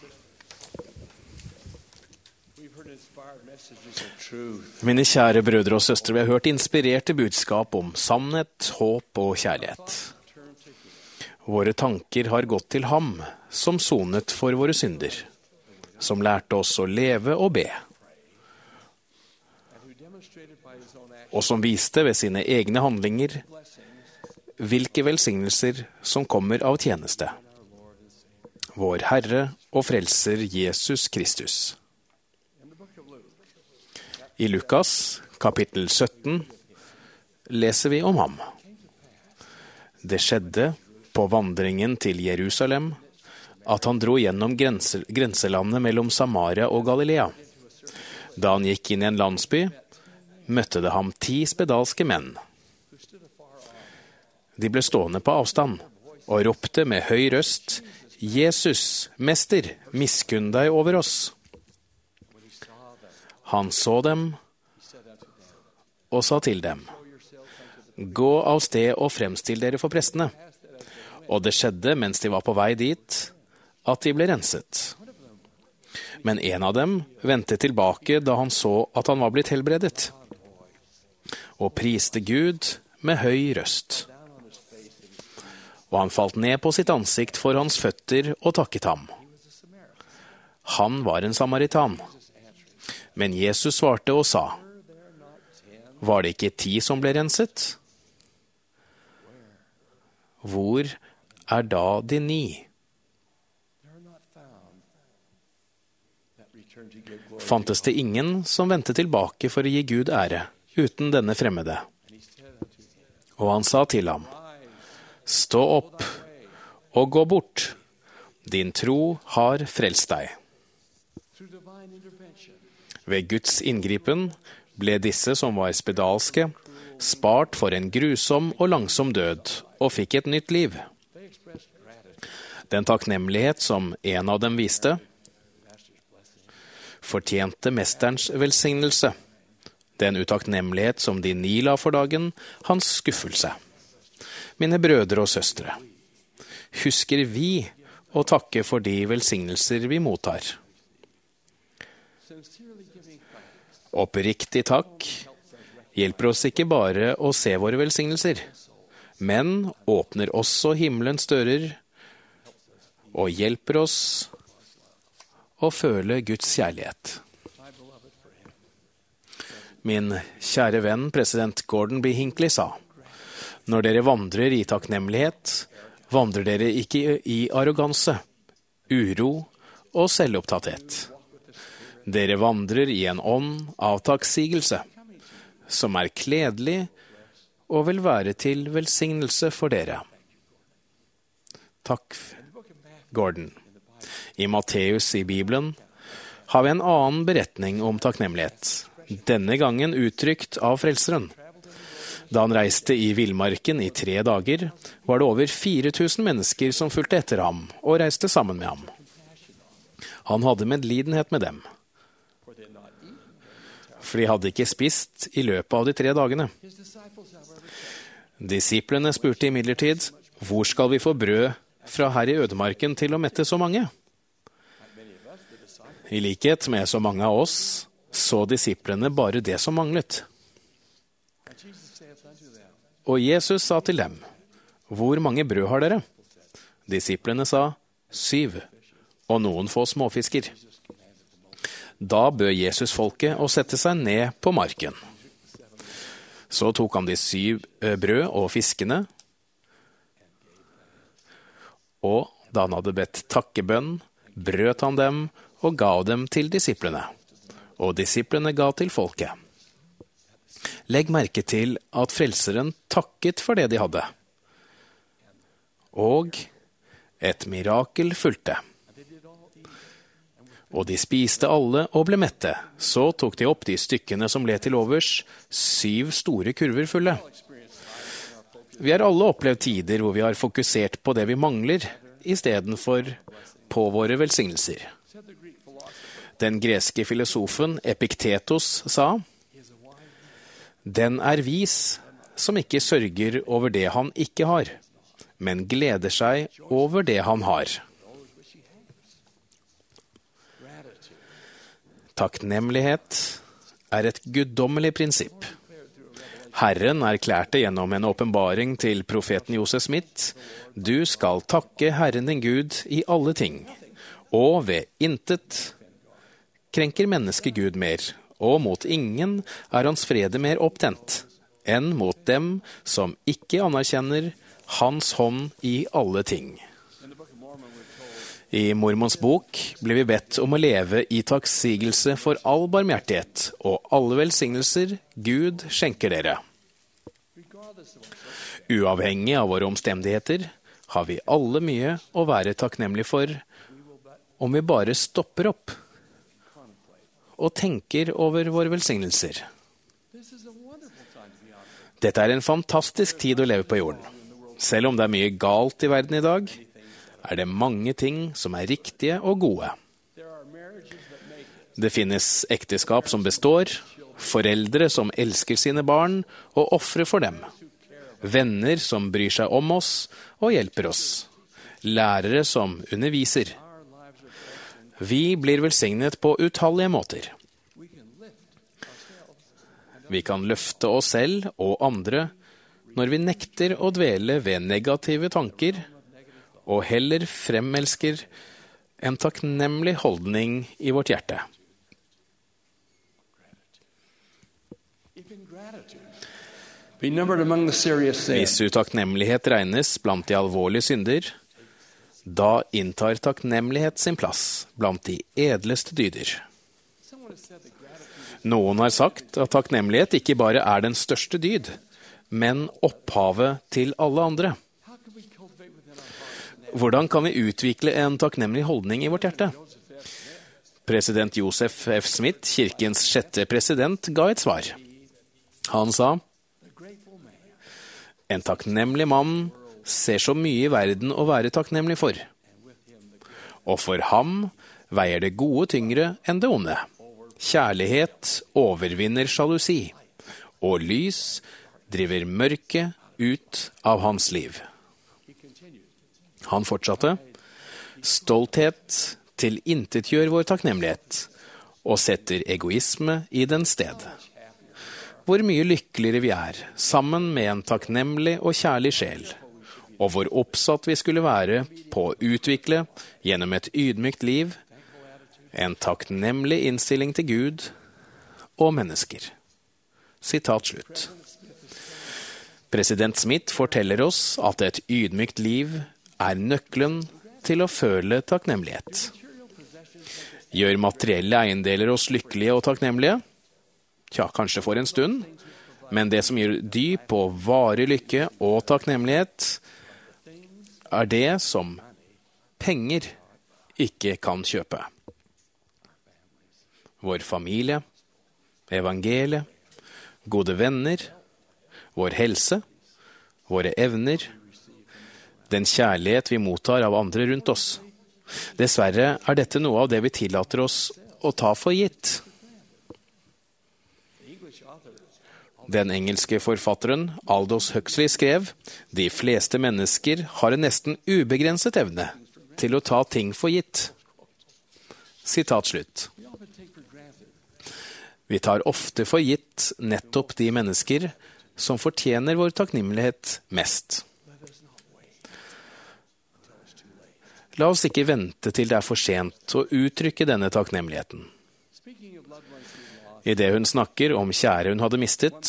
Mine kjære brødre og søstre, vi har hørt inspirerte budskap om sannhet, håp og kjærlighet. Våre tanker har gått til ham, som sonet for våre synder, som lærte oss å leve og be, og som viste ved sine egne handlinger hvilke velsignelser som kommer av tjeneste. Vår Herre og Frelser Jesus Kristus. I Lukas, kapittel sytten, leser vi om ham. Det skjedde på vandringen til Jerusalem at han dro gjennom grense, grenselandet mellom Samaria og Galilea. Da han gikk inn i en landsby, møtte det ham ti spedalske menn. De ble stående på avstand og ropte med høy røst, Jesus, mester, miskunn deg over oss. Han så dem og sa til dem, gå av sted og fremstill dere for prestene. Og det skjedde mens de var på vei dit, at de ble renset. Men en av dem vendte tilbake da han så at han var blitt helbredet, og priste Gud med høy røst. Og han falt ned på sitt ansikt for hans føtter og takket ham. Han var en samaritan. Men Jesus svarte og sa, var det ikke ti som ble renset? Hvor er da de ni? Fantes det ingen som vendte tilbake for å gi Gud ære, uten denne fremmede? Og han sa til ham, stå opp og gå bort, din tro har frelst deg. Ved Guds inngripen ble disse som var spedalske, spart for en grusom og langsom død, og fikk et nytt liv. Den takknemlighet som en av dem viste, fortjente mesterens velsignelse. Den utakknemlighet som de ni la for dagen, hans skuffelse. Mine brødre og søstre, husker vi å takke for de velsignelser vi mottar. Oppriktig takk hjelper oss ikke bare å se våre velsignelser, men åpner også himmelens dører og hjelper oss å føle Guds kjærlighet. Min kjære venn, president Gordon B. Hinckley, sa, når dere vandrer i takknemlighet, vandrer dere ikke i arroganse, uro og selvopptatthet. Dere vandrer i en ånd av takksigelse, som er kledelig og vil være til velsignelse for dere. Takk, Gordon. I Matteus i Bibelen har vi en annen beretning om takknemlighet, denne gangen uttrykt av frelseren. Da han reiste i villmarken i tre dager, var det over fire tusen mennesker som fulgte etter ham og reiste sammen med ham. Han hadde medlidenhet med dem, for de hadde ikke spist i løpet av de tre dagene. Disiplene spurte imidlertid, hvor skal vi få brød fra her i ødemarken til å mette så mange? I likhet med så mange av oss, så disiplene bare det som manglet. Og Jesus sa til dem, hvor mange brød har dere? Disiplene sa, syv, og noen få småfisker. Da bød Jesus folket å sette seg ned på marken. Så tok han de syv brød og fiskene, og da han hadde bedt takkebønn, brøt han dem og gav dem til disiplene, og disiplene ga til folket. Legg merke til at frelseren takket for det de hadde. Og et mirakel fulgte. Og de spiste alle og ble mette. Så tok de opp de stykkene som ble til overs, syv store kurver fulle. Vi har alle opplevd tider hvor vi har fokusert på det vi mangler, i stedet for på våre velsignelser. Den greske filosofen Epiktetos sa, den er vis som ikke sørger over det han ikke har, men gleder seg over det han har. Takknemlighet er et guddommelig prinsipp. Herren erklærte gjennom en åpenbaring til profeten Josef Smith, du skal takke Herren din Gud i alle ting, og ved intet krenker mennesket Gud mer, og mot ingen er hans frede mer opptent, enn mot dem som ikke anerkjenner hans hånd i alle ting. I Mormons bok blir vi bedt om å leve i takksigelse for all barmhjertighet og alle velsignelser Gud skjenker dere. Uavhengig av våre omstendigheter har vi alle mye å være takknemlige for om vi bare stopper opp og tenker over våre velsignelser. Dette er en fantastisk tid å leve på jorden. Selv om det er mye galt i verden i dag, er det mange ting som er riktige og gode. Det finnes ekteskap som består, foreldre som elsker sine barn og offrer for dem, venner som bryr seg om oss og hjelper oss, lærere som underviser, Vi blir velsignet på utallige måter. Vi kan løfte oss selv og andre når vi nekter å dvele ved negative tanker, og heller fremelsker en takknemlig holdning i vårt hjerte. Hvis utakknemlighet regnes blant de alvorlige synder, da inntar takknemlighet sin plass blant de edleste dyder. Noen har sagt at takknemlighet ikke bare er den største dyd, men opphavet til alle andre. Hvordan kan vi utvikle en takknemlig holdning i vårt hjerte? President Joseph F. Smith, kirkens sjette president, ga et svar. Han sa: en takknemlig mann ser så mye i verden å være takknemlig for. Og for ham veier det gode tyngre enn det onde. Kjærlighet overvinner sjalusi, og lys driver mørket ut av hans liv. Han fortsatte: stolthet tilintetgjør vår takknemlighet, og setter egoisme i den sted. Hvor mye lykkeligere vi er, sammen med en takknemlig og kjærlig sjel, og hvor oppsatt vi skulle være på å utvikle, gjennom et ydmykt liv, en takknemlig innstilling til Gud og mennesker. Sitat slutt. President Smith forteller oss at et ydmykt liv er nøkkelen til å føle takknemlighet. Gjør materielle eiendeler oss lykkelige og takknemlige? Tja, kanskje for en stund, men det som gir dyp og varig lykke og takknemlighet, er det som penger ikke kan kjøpe. Vår familie, evangeliet, gode venner, vår helse, våre evner, den kjærlighet vi mottar av andre rundt oss. Dessverre er dette noe av det vi tillater oss å ta for gitt. Den engelske forfatteren Aldous Huxley skrev: de fleste mennesker har en nesten ubegrenset evne til å ta ting for gitt. Sitat slutt. Vi tar ofte for gitt nettopp de mennesker som fortjener vår takknemlighet mest. La oss ikke vente til det er for sent å uttrykke denne takknemligheten. I det hun snakker om kjære hun hadde mistet,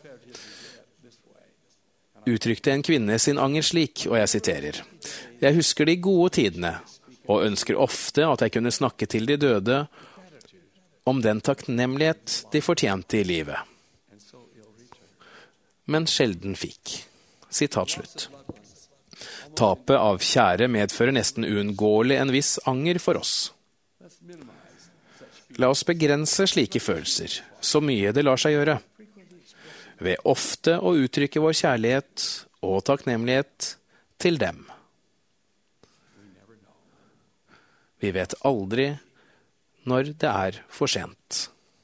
uttrykte en kvinne sin anger slik, og jeg siterer: jeg husker de gode tidene, og ønsker ofte at jeg kunne snakke til de døde om den takknemlighet de fortjente i livet. Men sjelden fikk. Sitat slutt. Tapet av kjære medfører nesten uunngåelig en viss anger for oss. La oss begrense slike følelser, så mye det lar seg gjøre, ved ofte å uttrykke vår kjærlighet og takknemlighet til dem. Vi vet aldri når det er for sent.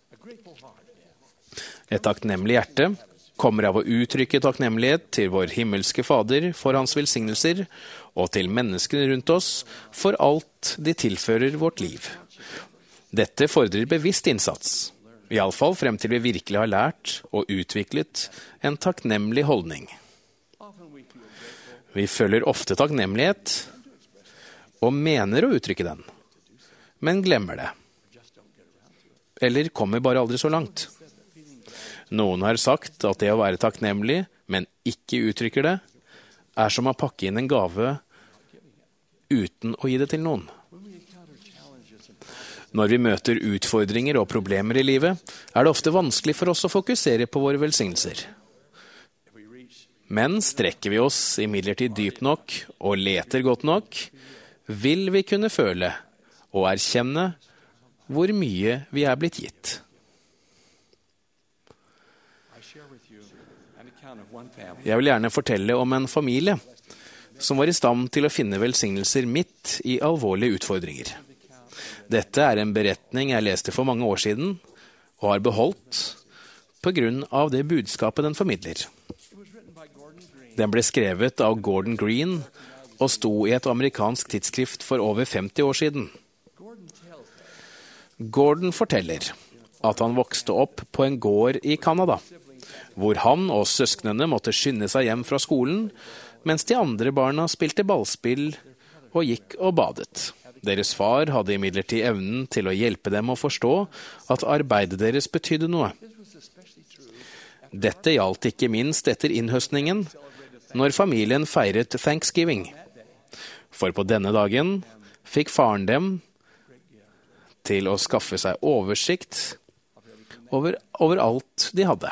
Et takknemlig hjerte kommer av å uttrykke takknemlighet til vår himmelske Fader for hans velsignelser, og til menneskene rundt oss for alt de tilfører vårt liv. Dette fordrer bevisst innsats, i alle fall frem til vi virkelig har lært og utviklet en takknemlig holdning. Vi føler ofte takknemlighet og mener å uttrykke den, men glemmer det. Eller kommer bare aldri så langt. Noen har sagt at det å være takknemlig, men ikke uttrykker det, er som å pakke inn en gave uten å gi det til noen. Når vi møter utfordringer og problemer i livet, er det ofte vanskelig for oss å fokusere på våre velsignelser. Men strekker vi oss imidlertid dypt nok og leter godt nok, vil vi kunne føle og erkjenne hvor mye vi er blitt gitt. Jeg vil gjerne fortelle om en familie som var i stand til å finne velsignelser midt i alvorlige utfordringer. Dette er en beretning jeg leste for mange år siden, og har beholdt på grunn av det budskapet den formidler. Den ble skrevet av Gordon Green og sto i et amerikansk tidsskrift for over femti år siden. Gordon forteller at han vokste opp på en gård i Canada, hvor han og søsknene måtte skynde seg hjem fra skolen, mens de andre barna spilte ballspill og gikk og badet. Deres far hadde imidlertid evnen til å hjelpe dem å forstå at arbeidet deres betydde noe. Dette gjaldt ikke minst etter innhøstningen, når familien feiret Thanksgiving. For på denne dagen fikk faren dem til å skaffe seg oversikt over, over alt de hadde.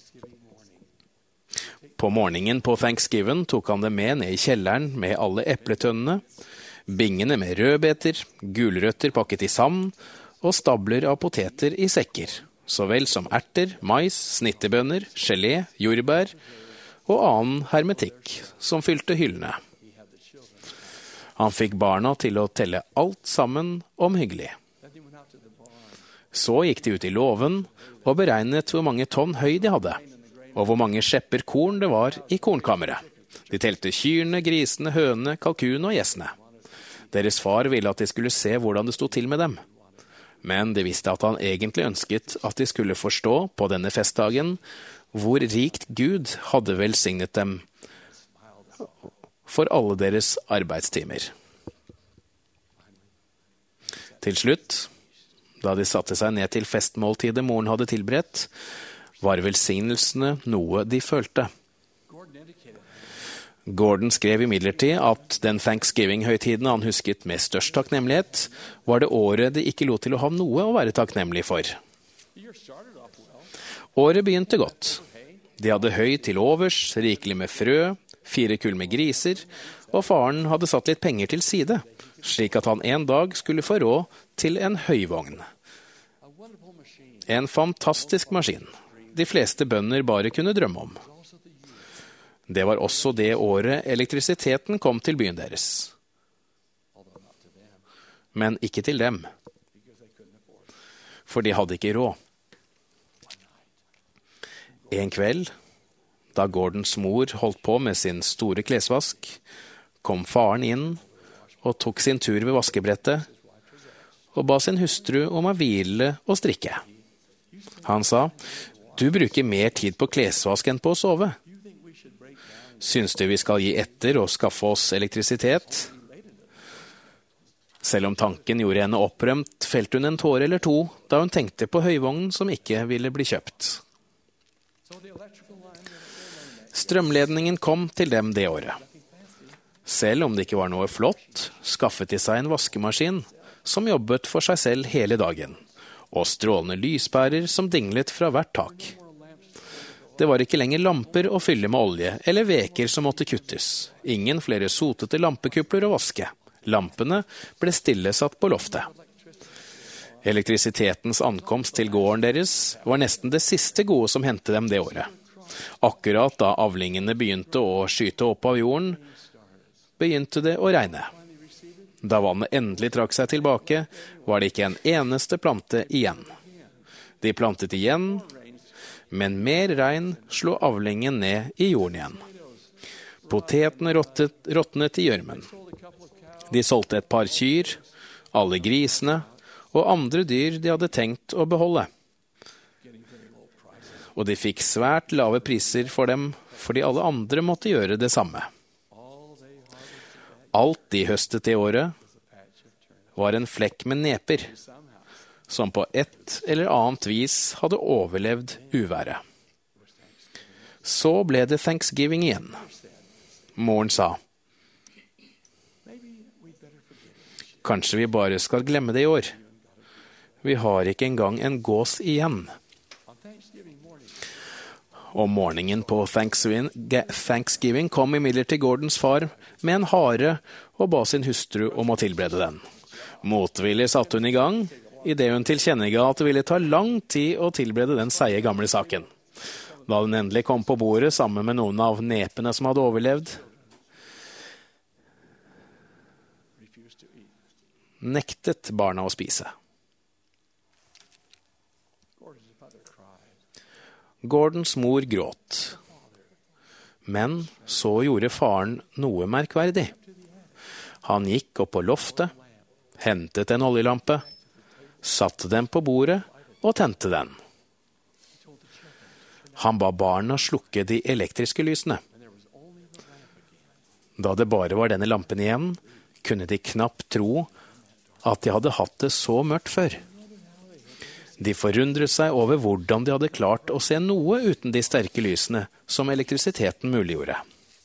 På morgenen på Thanksgiving tok han dem med ned i kjelleren med alle epletønnene, bingene med rødbeter, gulrøtter pakket i sand og stabler av poteter i sekker, så vel som erter, mais, snittebønner, gelé, jordbær og annen hermetikk som fylte hyllene. Han fikk barna til å telle alt sammen omhyggelig. Så gikk de ut i låven og beregnet hvor mange tonn høy de hadde, og hvor mange skjepper korn det var i kornkammeret. De telte kyrne, grisene, hønene, kalkunene og gjessene. Deres far ville at de skulle se hvordan det stod til med dem. Men de visste at han egentlig ønsket at de skulle forstå på denne festdagen hvor rikt Gud hadde velsignet dem for alle deres arbeidstimer. Til slutt, da de satte seg ned til festmåltidet moren hadde tilberedt, var velsignelsene noe de følte. Gordon skrev imidlertid at den Thanksgiving-høytiden han husket med størst takknemlighet, var det året de ikke lot til å ha noe å være takknemlig for. Året begynte godt. De hadde høy til overs, rikelig med frø, fire kull med griser, og faren hadde satt litt penger til side, slik at han en dag skulle få råd til en høyvogn. En fantastisk maskin. De fleste bønder bare kunne drømme om. Det var også det året elektrisiteten kom til byen deres. Men ikke til dem. For de hadde ikke råd. En kveld, da Gordons mor holdt på med sin store klesvask, kom faren inn og tok sin tur ved vaskebrettet og ba sin hustru om å hvile og strikke. Han sa, «Du bruker mer tid på klesvask enn på å sove. Syns du vi skal gi etter og skaffe oss elektrisitet?» Selv om tanken gjorde henne opprømt, felte hun en tåre eller to da hun tenkte på høyvognen som ikke ville bli kjøpt. Strømledningen kom til dem det året. Selv om det ikke var noe flott, skaffet de seg en vaskemaskin som jobbet for seg selv hele dagen, og strålende lyspærer som dinglet fra hvert tak. Det var ikke lenger lamper å fylle med olje, eller veker som måtte kuttes. Ingen flere sotete lampekupler å vaske. Lampene ble stille satt på loftet. Elektrisitetens ankomst til gården deres var nesten det siste gode som hendte dem det året. Akkurat da avlingene begynte å skyte opp av jorden, begynte det å regne. Da vannet endelig trakk seg tilbake, var det ikke en eneste plante igjen. De plantet igjen, men mer regn slo avlingen ned i jorden igjen. Potetene rottet, råtnet i gjørmen. De solgte et par kyr, alle grisene og andre dyr de hadde tenkt å beholde. Og de fikk svært lave priser for dem, fordi alle andre måtte gjøre det samme. Alt de høstet det året var en flekk med neper, som på et eller annet vis hadde overlevd uværet. Så ble det Thanksgiving igjen. Moren sa, «Kanskje vi bare skal glemme det i år. Vi har ikke engang en gås igjen.» Om morgenen på Thanksgiving, Thanksgiving kom imidlertid Gordons far med en hare og ba sin hustru om å tilberede den. Motvillig satte hun i gang, i det hun tilkjennega at det ville ta lang tid å tilberede den seige gamle saken. Da den endelig kom på bordet sammen med noen av nepene som hadde overlevd, nektet barna å spise. Gordons mor gråt. Men så gjorde faren noe merkverdig. Han gikk opp på loftet, hentet en oljelampe, satte den på bordet og tente den. Han ba barna slukke de elektriske lysene. Da det bare var denne lampen igjen, kunne de knapt tro at de hadde hatt det så mørkt før. De forundret seg over hvordan de hadde klart å se noe uten de sterke lysene som elektrisiteten muliggjorde.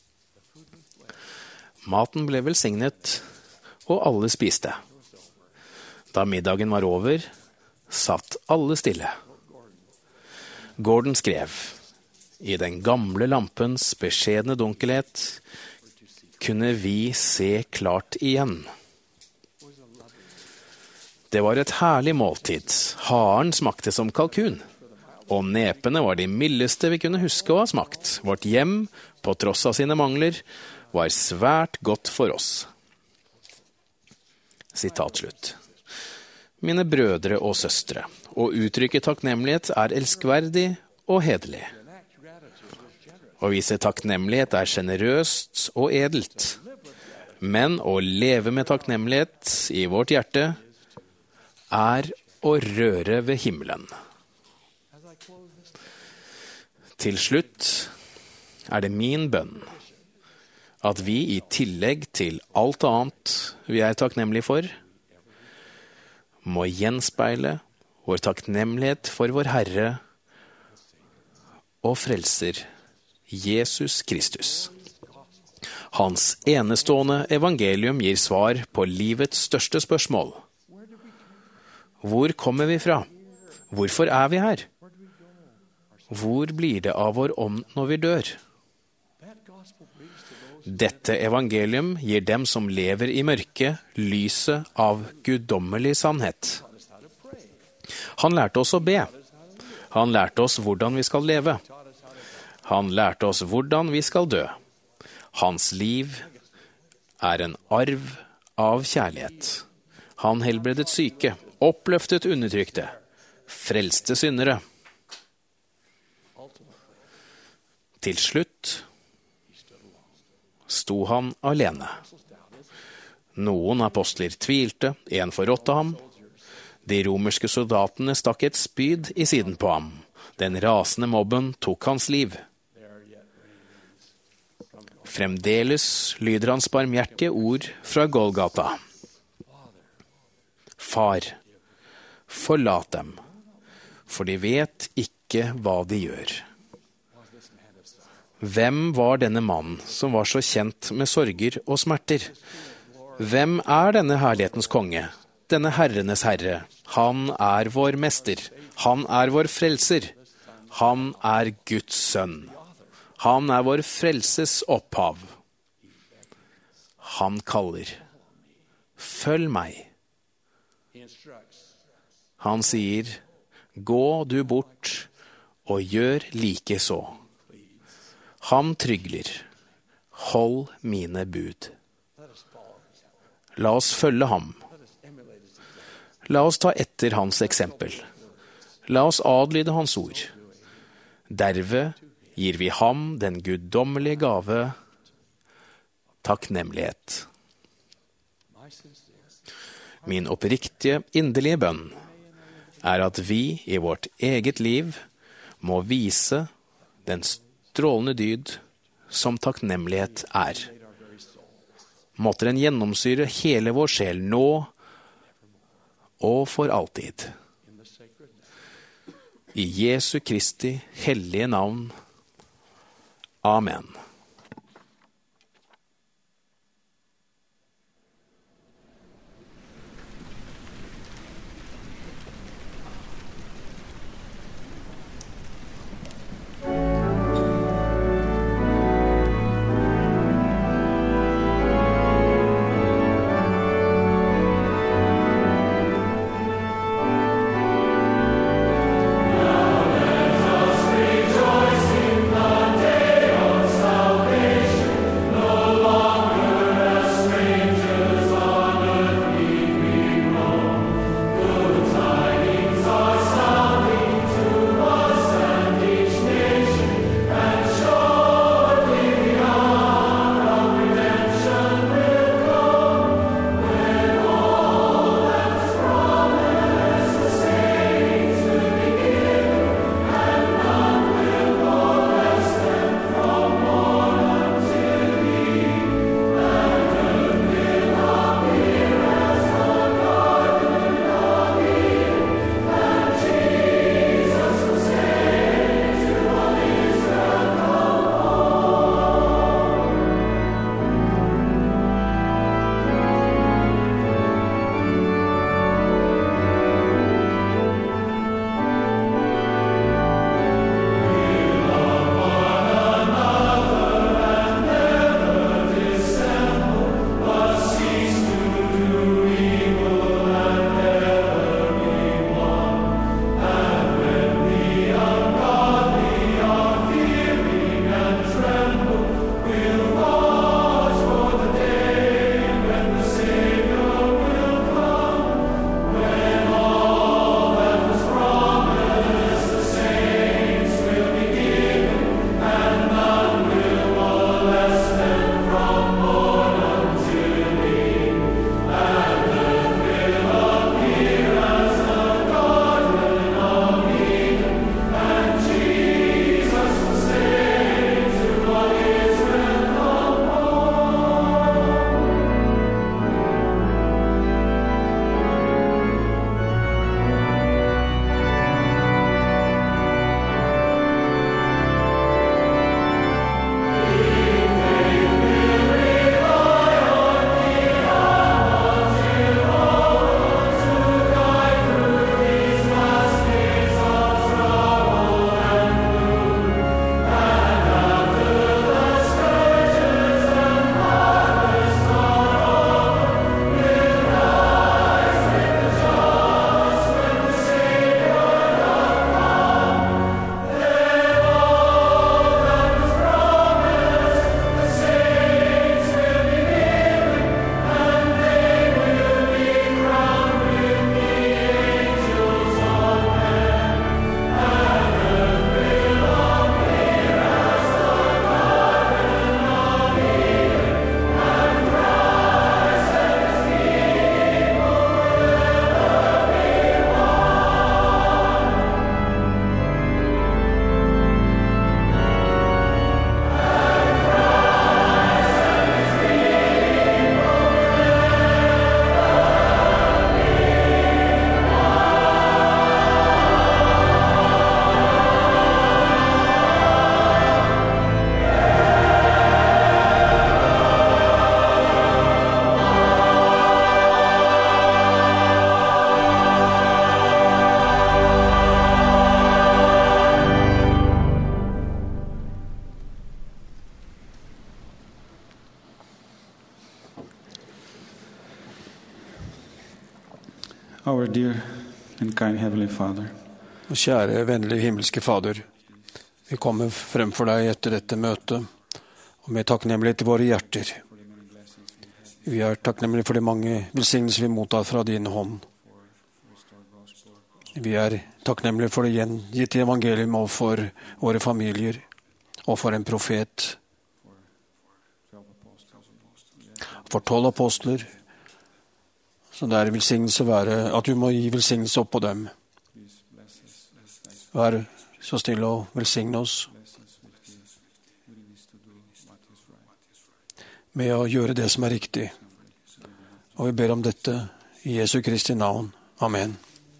Maten ble velsignet, og alle spiste. Da middagen var over, satt alle stille. Gordon skrev, i den gamle lampens beskjedne dunkelhet kunne vi se klart igjen. Det var et herlig måltid. Haren smakte som kalkun, og nepene var de mildeste vi kunne huske å ha smakt. Vårt hjem, på tross av sine mangler, var svært godt for oss. Sitat slutt. Mine brødre og søstre, å uttrykke takknemlighet er elskverdig og hederlig. Å vise takknemlighet er generøst og edelt, men å leve med takknemlighet i vårt hjerte er å røre ved himmelen. Til slutt er det min bønn at vi i tillegg til alt annet vi er takknemlige for, må gjenspeile vår takknemlighet for vår Herre og Frelser, Jesus Kristus. Hans enestående evangelium gir svar på livets største spørsmål. Hvor kommer vi fra? Hvorfor er vi her? Hvor blir det av vår ånd når vi dør? Dette evangelium gir dem som lever i mørket, lyset av guddommelig sannhet. Han lærte oss å be. Han lærte oss hvordan vi skal leve. Han lærte oss hvordan vi skal dø. Hans liv er en arv av kjærlighet. Han helbredet syke, oppløftet undertrykte, frelste syndere. Til slutt sto han alene. Noen apostler tvilte, en forrådte ham. De romerske soldatene stakk et spyd i siden på ham. Den rasende mobben tok hans liv. Fremdeles lyder hans barmhjertige ord fra Golgata. Far, forlat dem, for de vet ikke hva de gjør. Hvem var denne mannen som var så kjent med sorger og smerter? Hvem er denne herlighetens konge, denne herrenes herre? Han er vår mester, han er vår frelser, han er Guds sønn. Han er vår frelses opphav. Han kaller, følg meg. Han sier, gå du bort og gjør like så. Han trygler, hold mine bud. La oss følge ham. La oss ta etter hans eksempel. La oss adlyde hans ord. Derved gir vi ham den guddommelige gave, takknemlighet. Min oppriktige, inderlige bønn er at vi i vårt eget liv må vise den strålende dyd som takknemlighet er. Måtte den gjennomsyre hele vår sjel nå og for alltid. I Jesu Kristi hellige navn. Amen.
Rejoice in the day of salvation. Our dear and kind Heavenly Father.
Kjære, vennlige himmelske Fader, vi kommer frem for deg etter dette møtet, og med takknemlighet i våre hjerter. Vi er takknemlige for de mange velsignelser vi mottar fra din hånd. Vi er takknemlige for det gjengitte evangelium og for våre familier, og for en profet, for tolv apostler, så det er velsignelse å være, at du må gi velsignelse opp på dem. Vær så stille og velsigne oss med å gjøre det som er riktig. Og vi ber om dette i Jesu Kristi navn. Amen.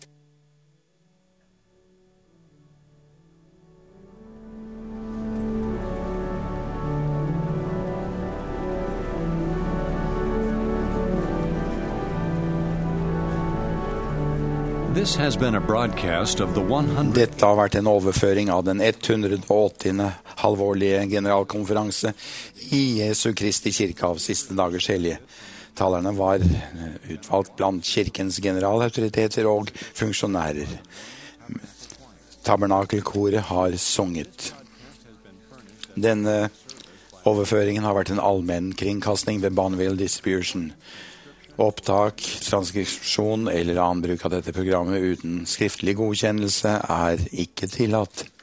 This has been a broadcast of the one hundred...
Dette har vært en overføring av den hundre og åttiende halvårlige generalkonferanse i Jesu Kristi kirke av siste dagers hellige. Talerne var utvalgt blant kirkens generalautoriteter og funksjonærer. Tabernakelkoret har sunget. Denne overføringen har vært en allmenn kringkasting ved Bonneville Distribution. Opptak, transkripsjon eller annen bruk av dette programmet uten skriftlig godkjennelse er ikke tillatt.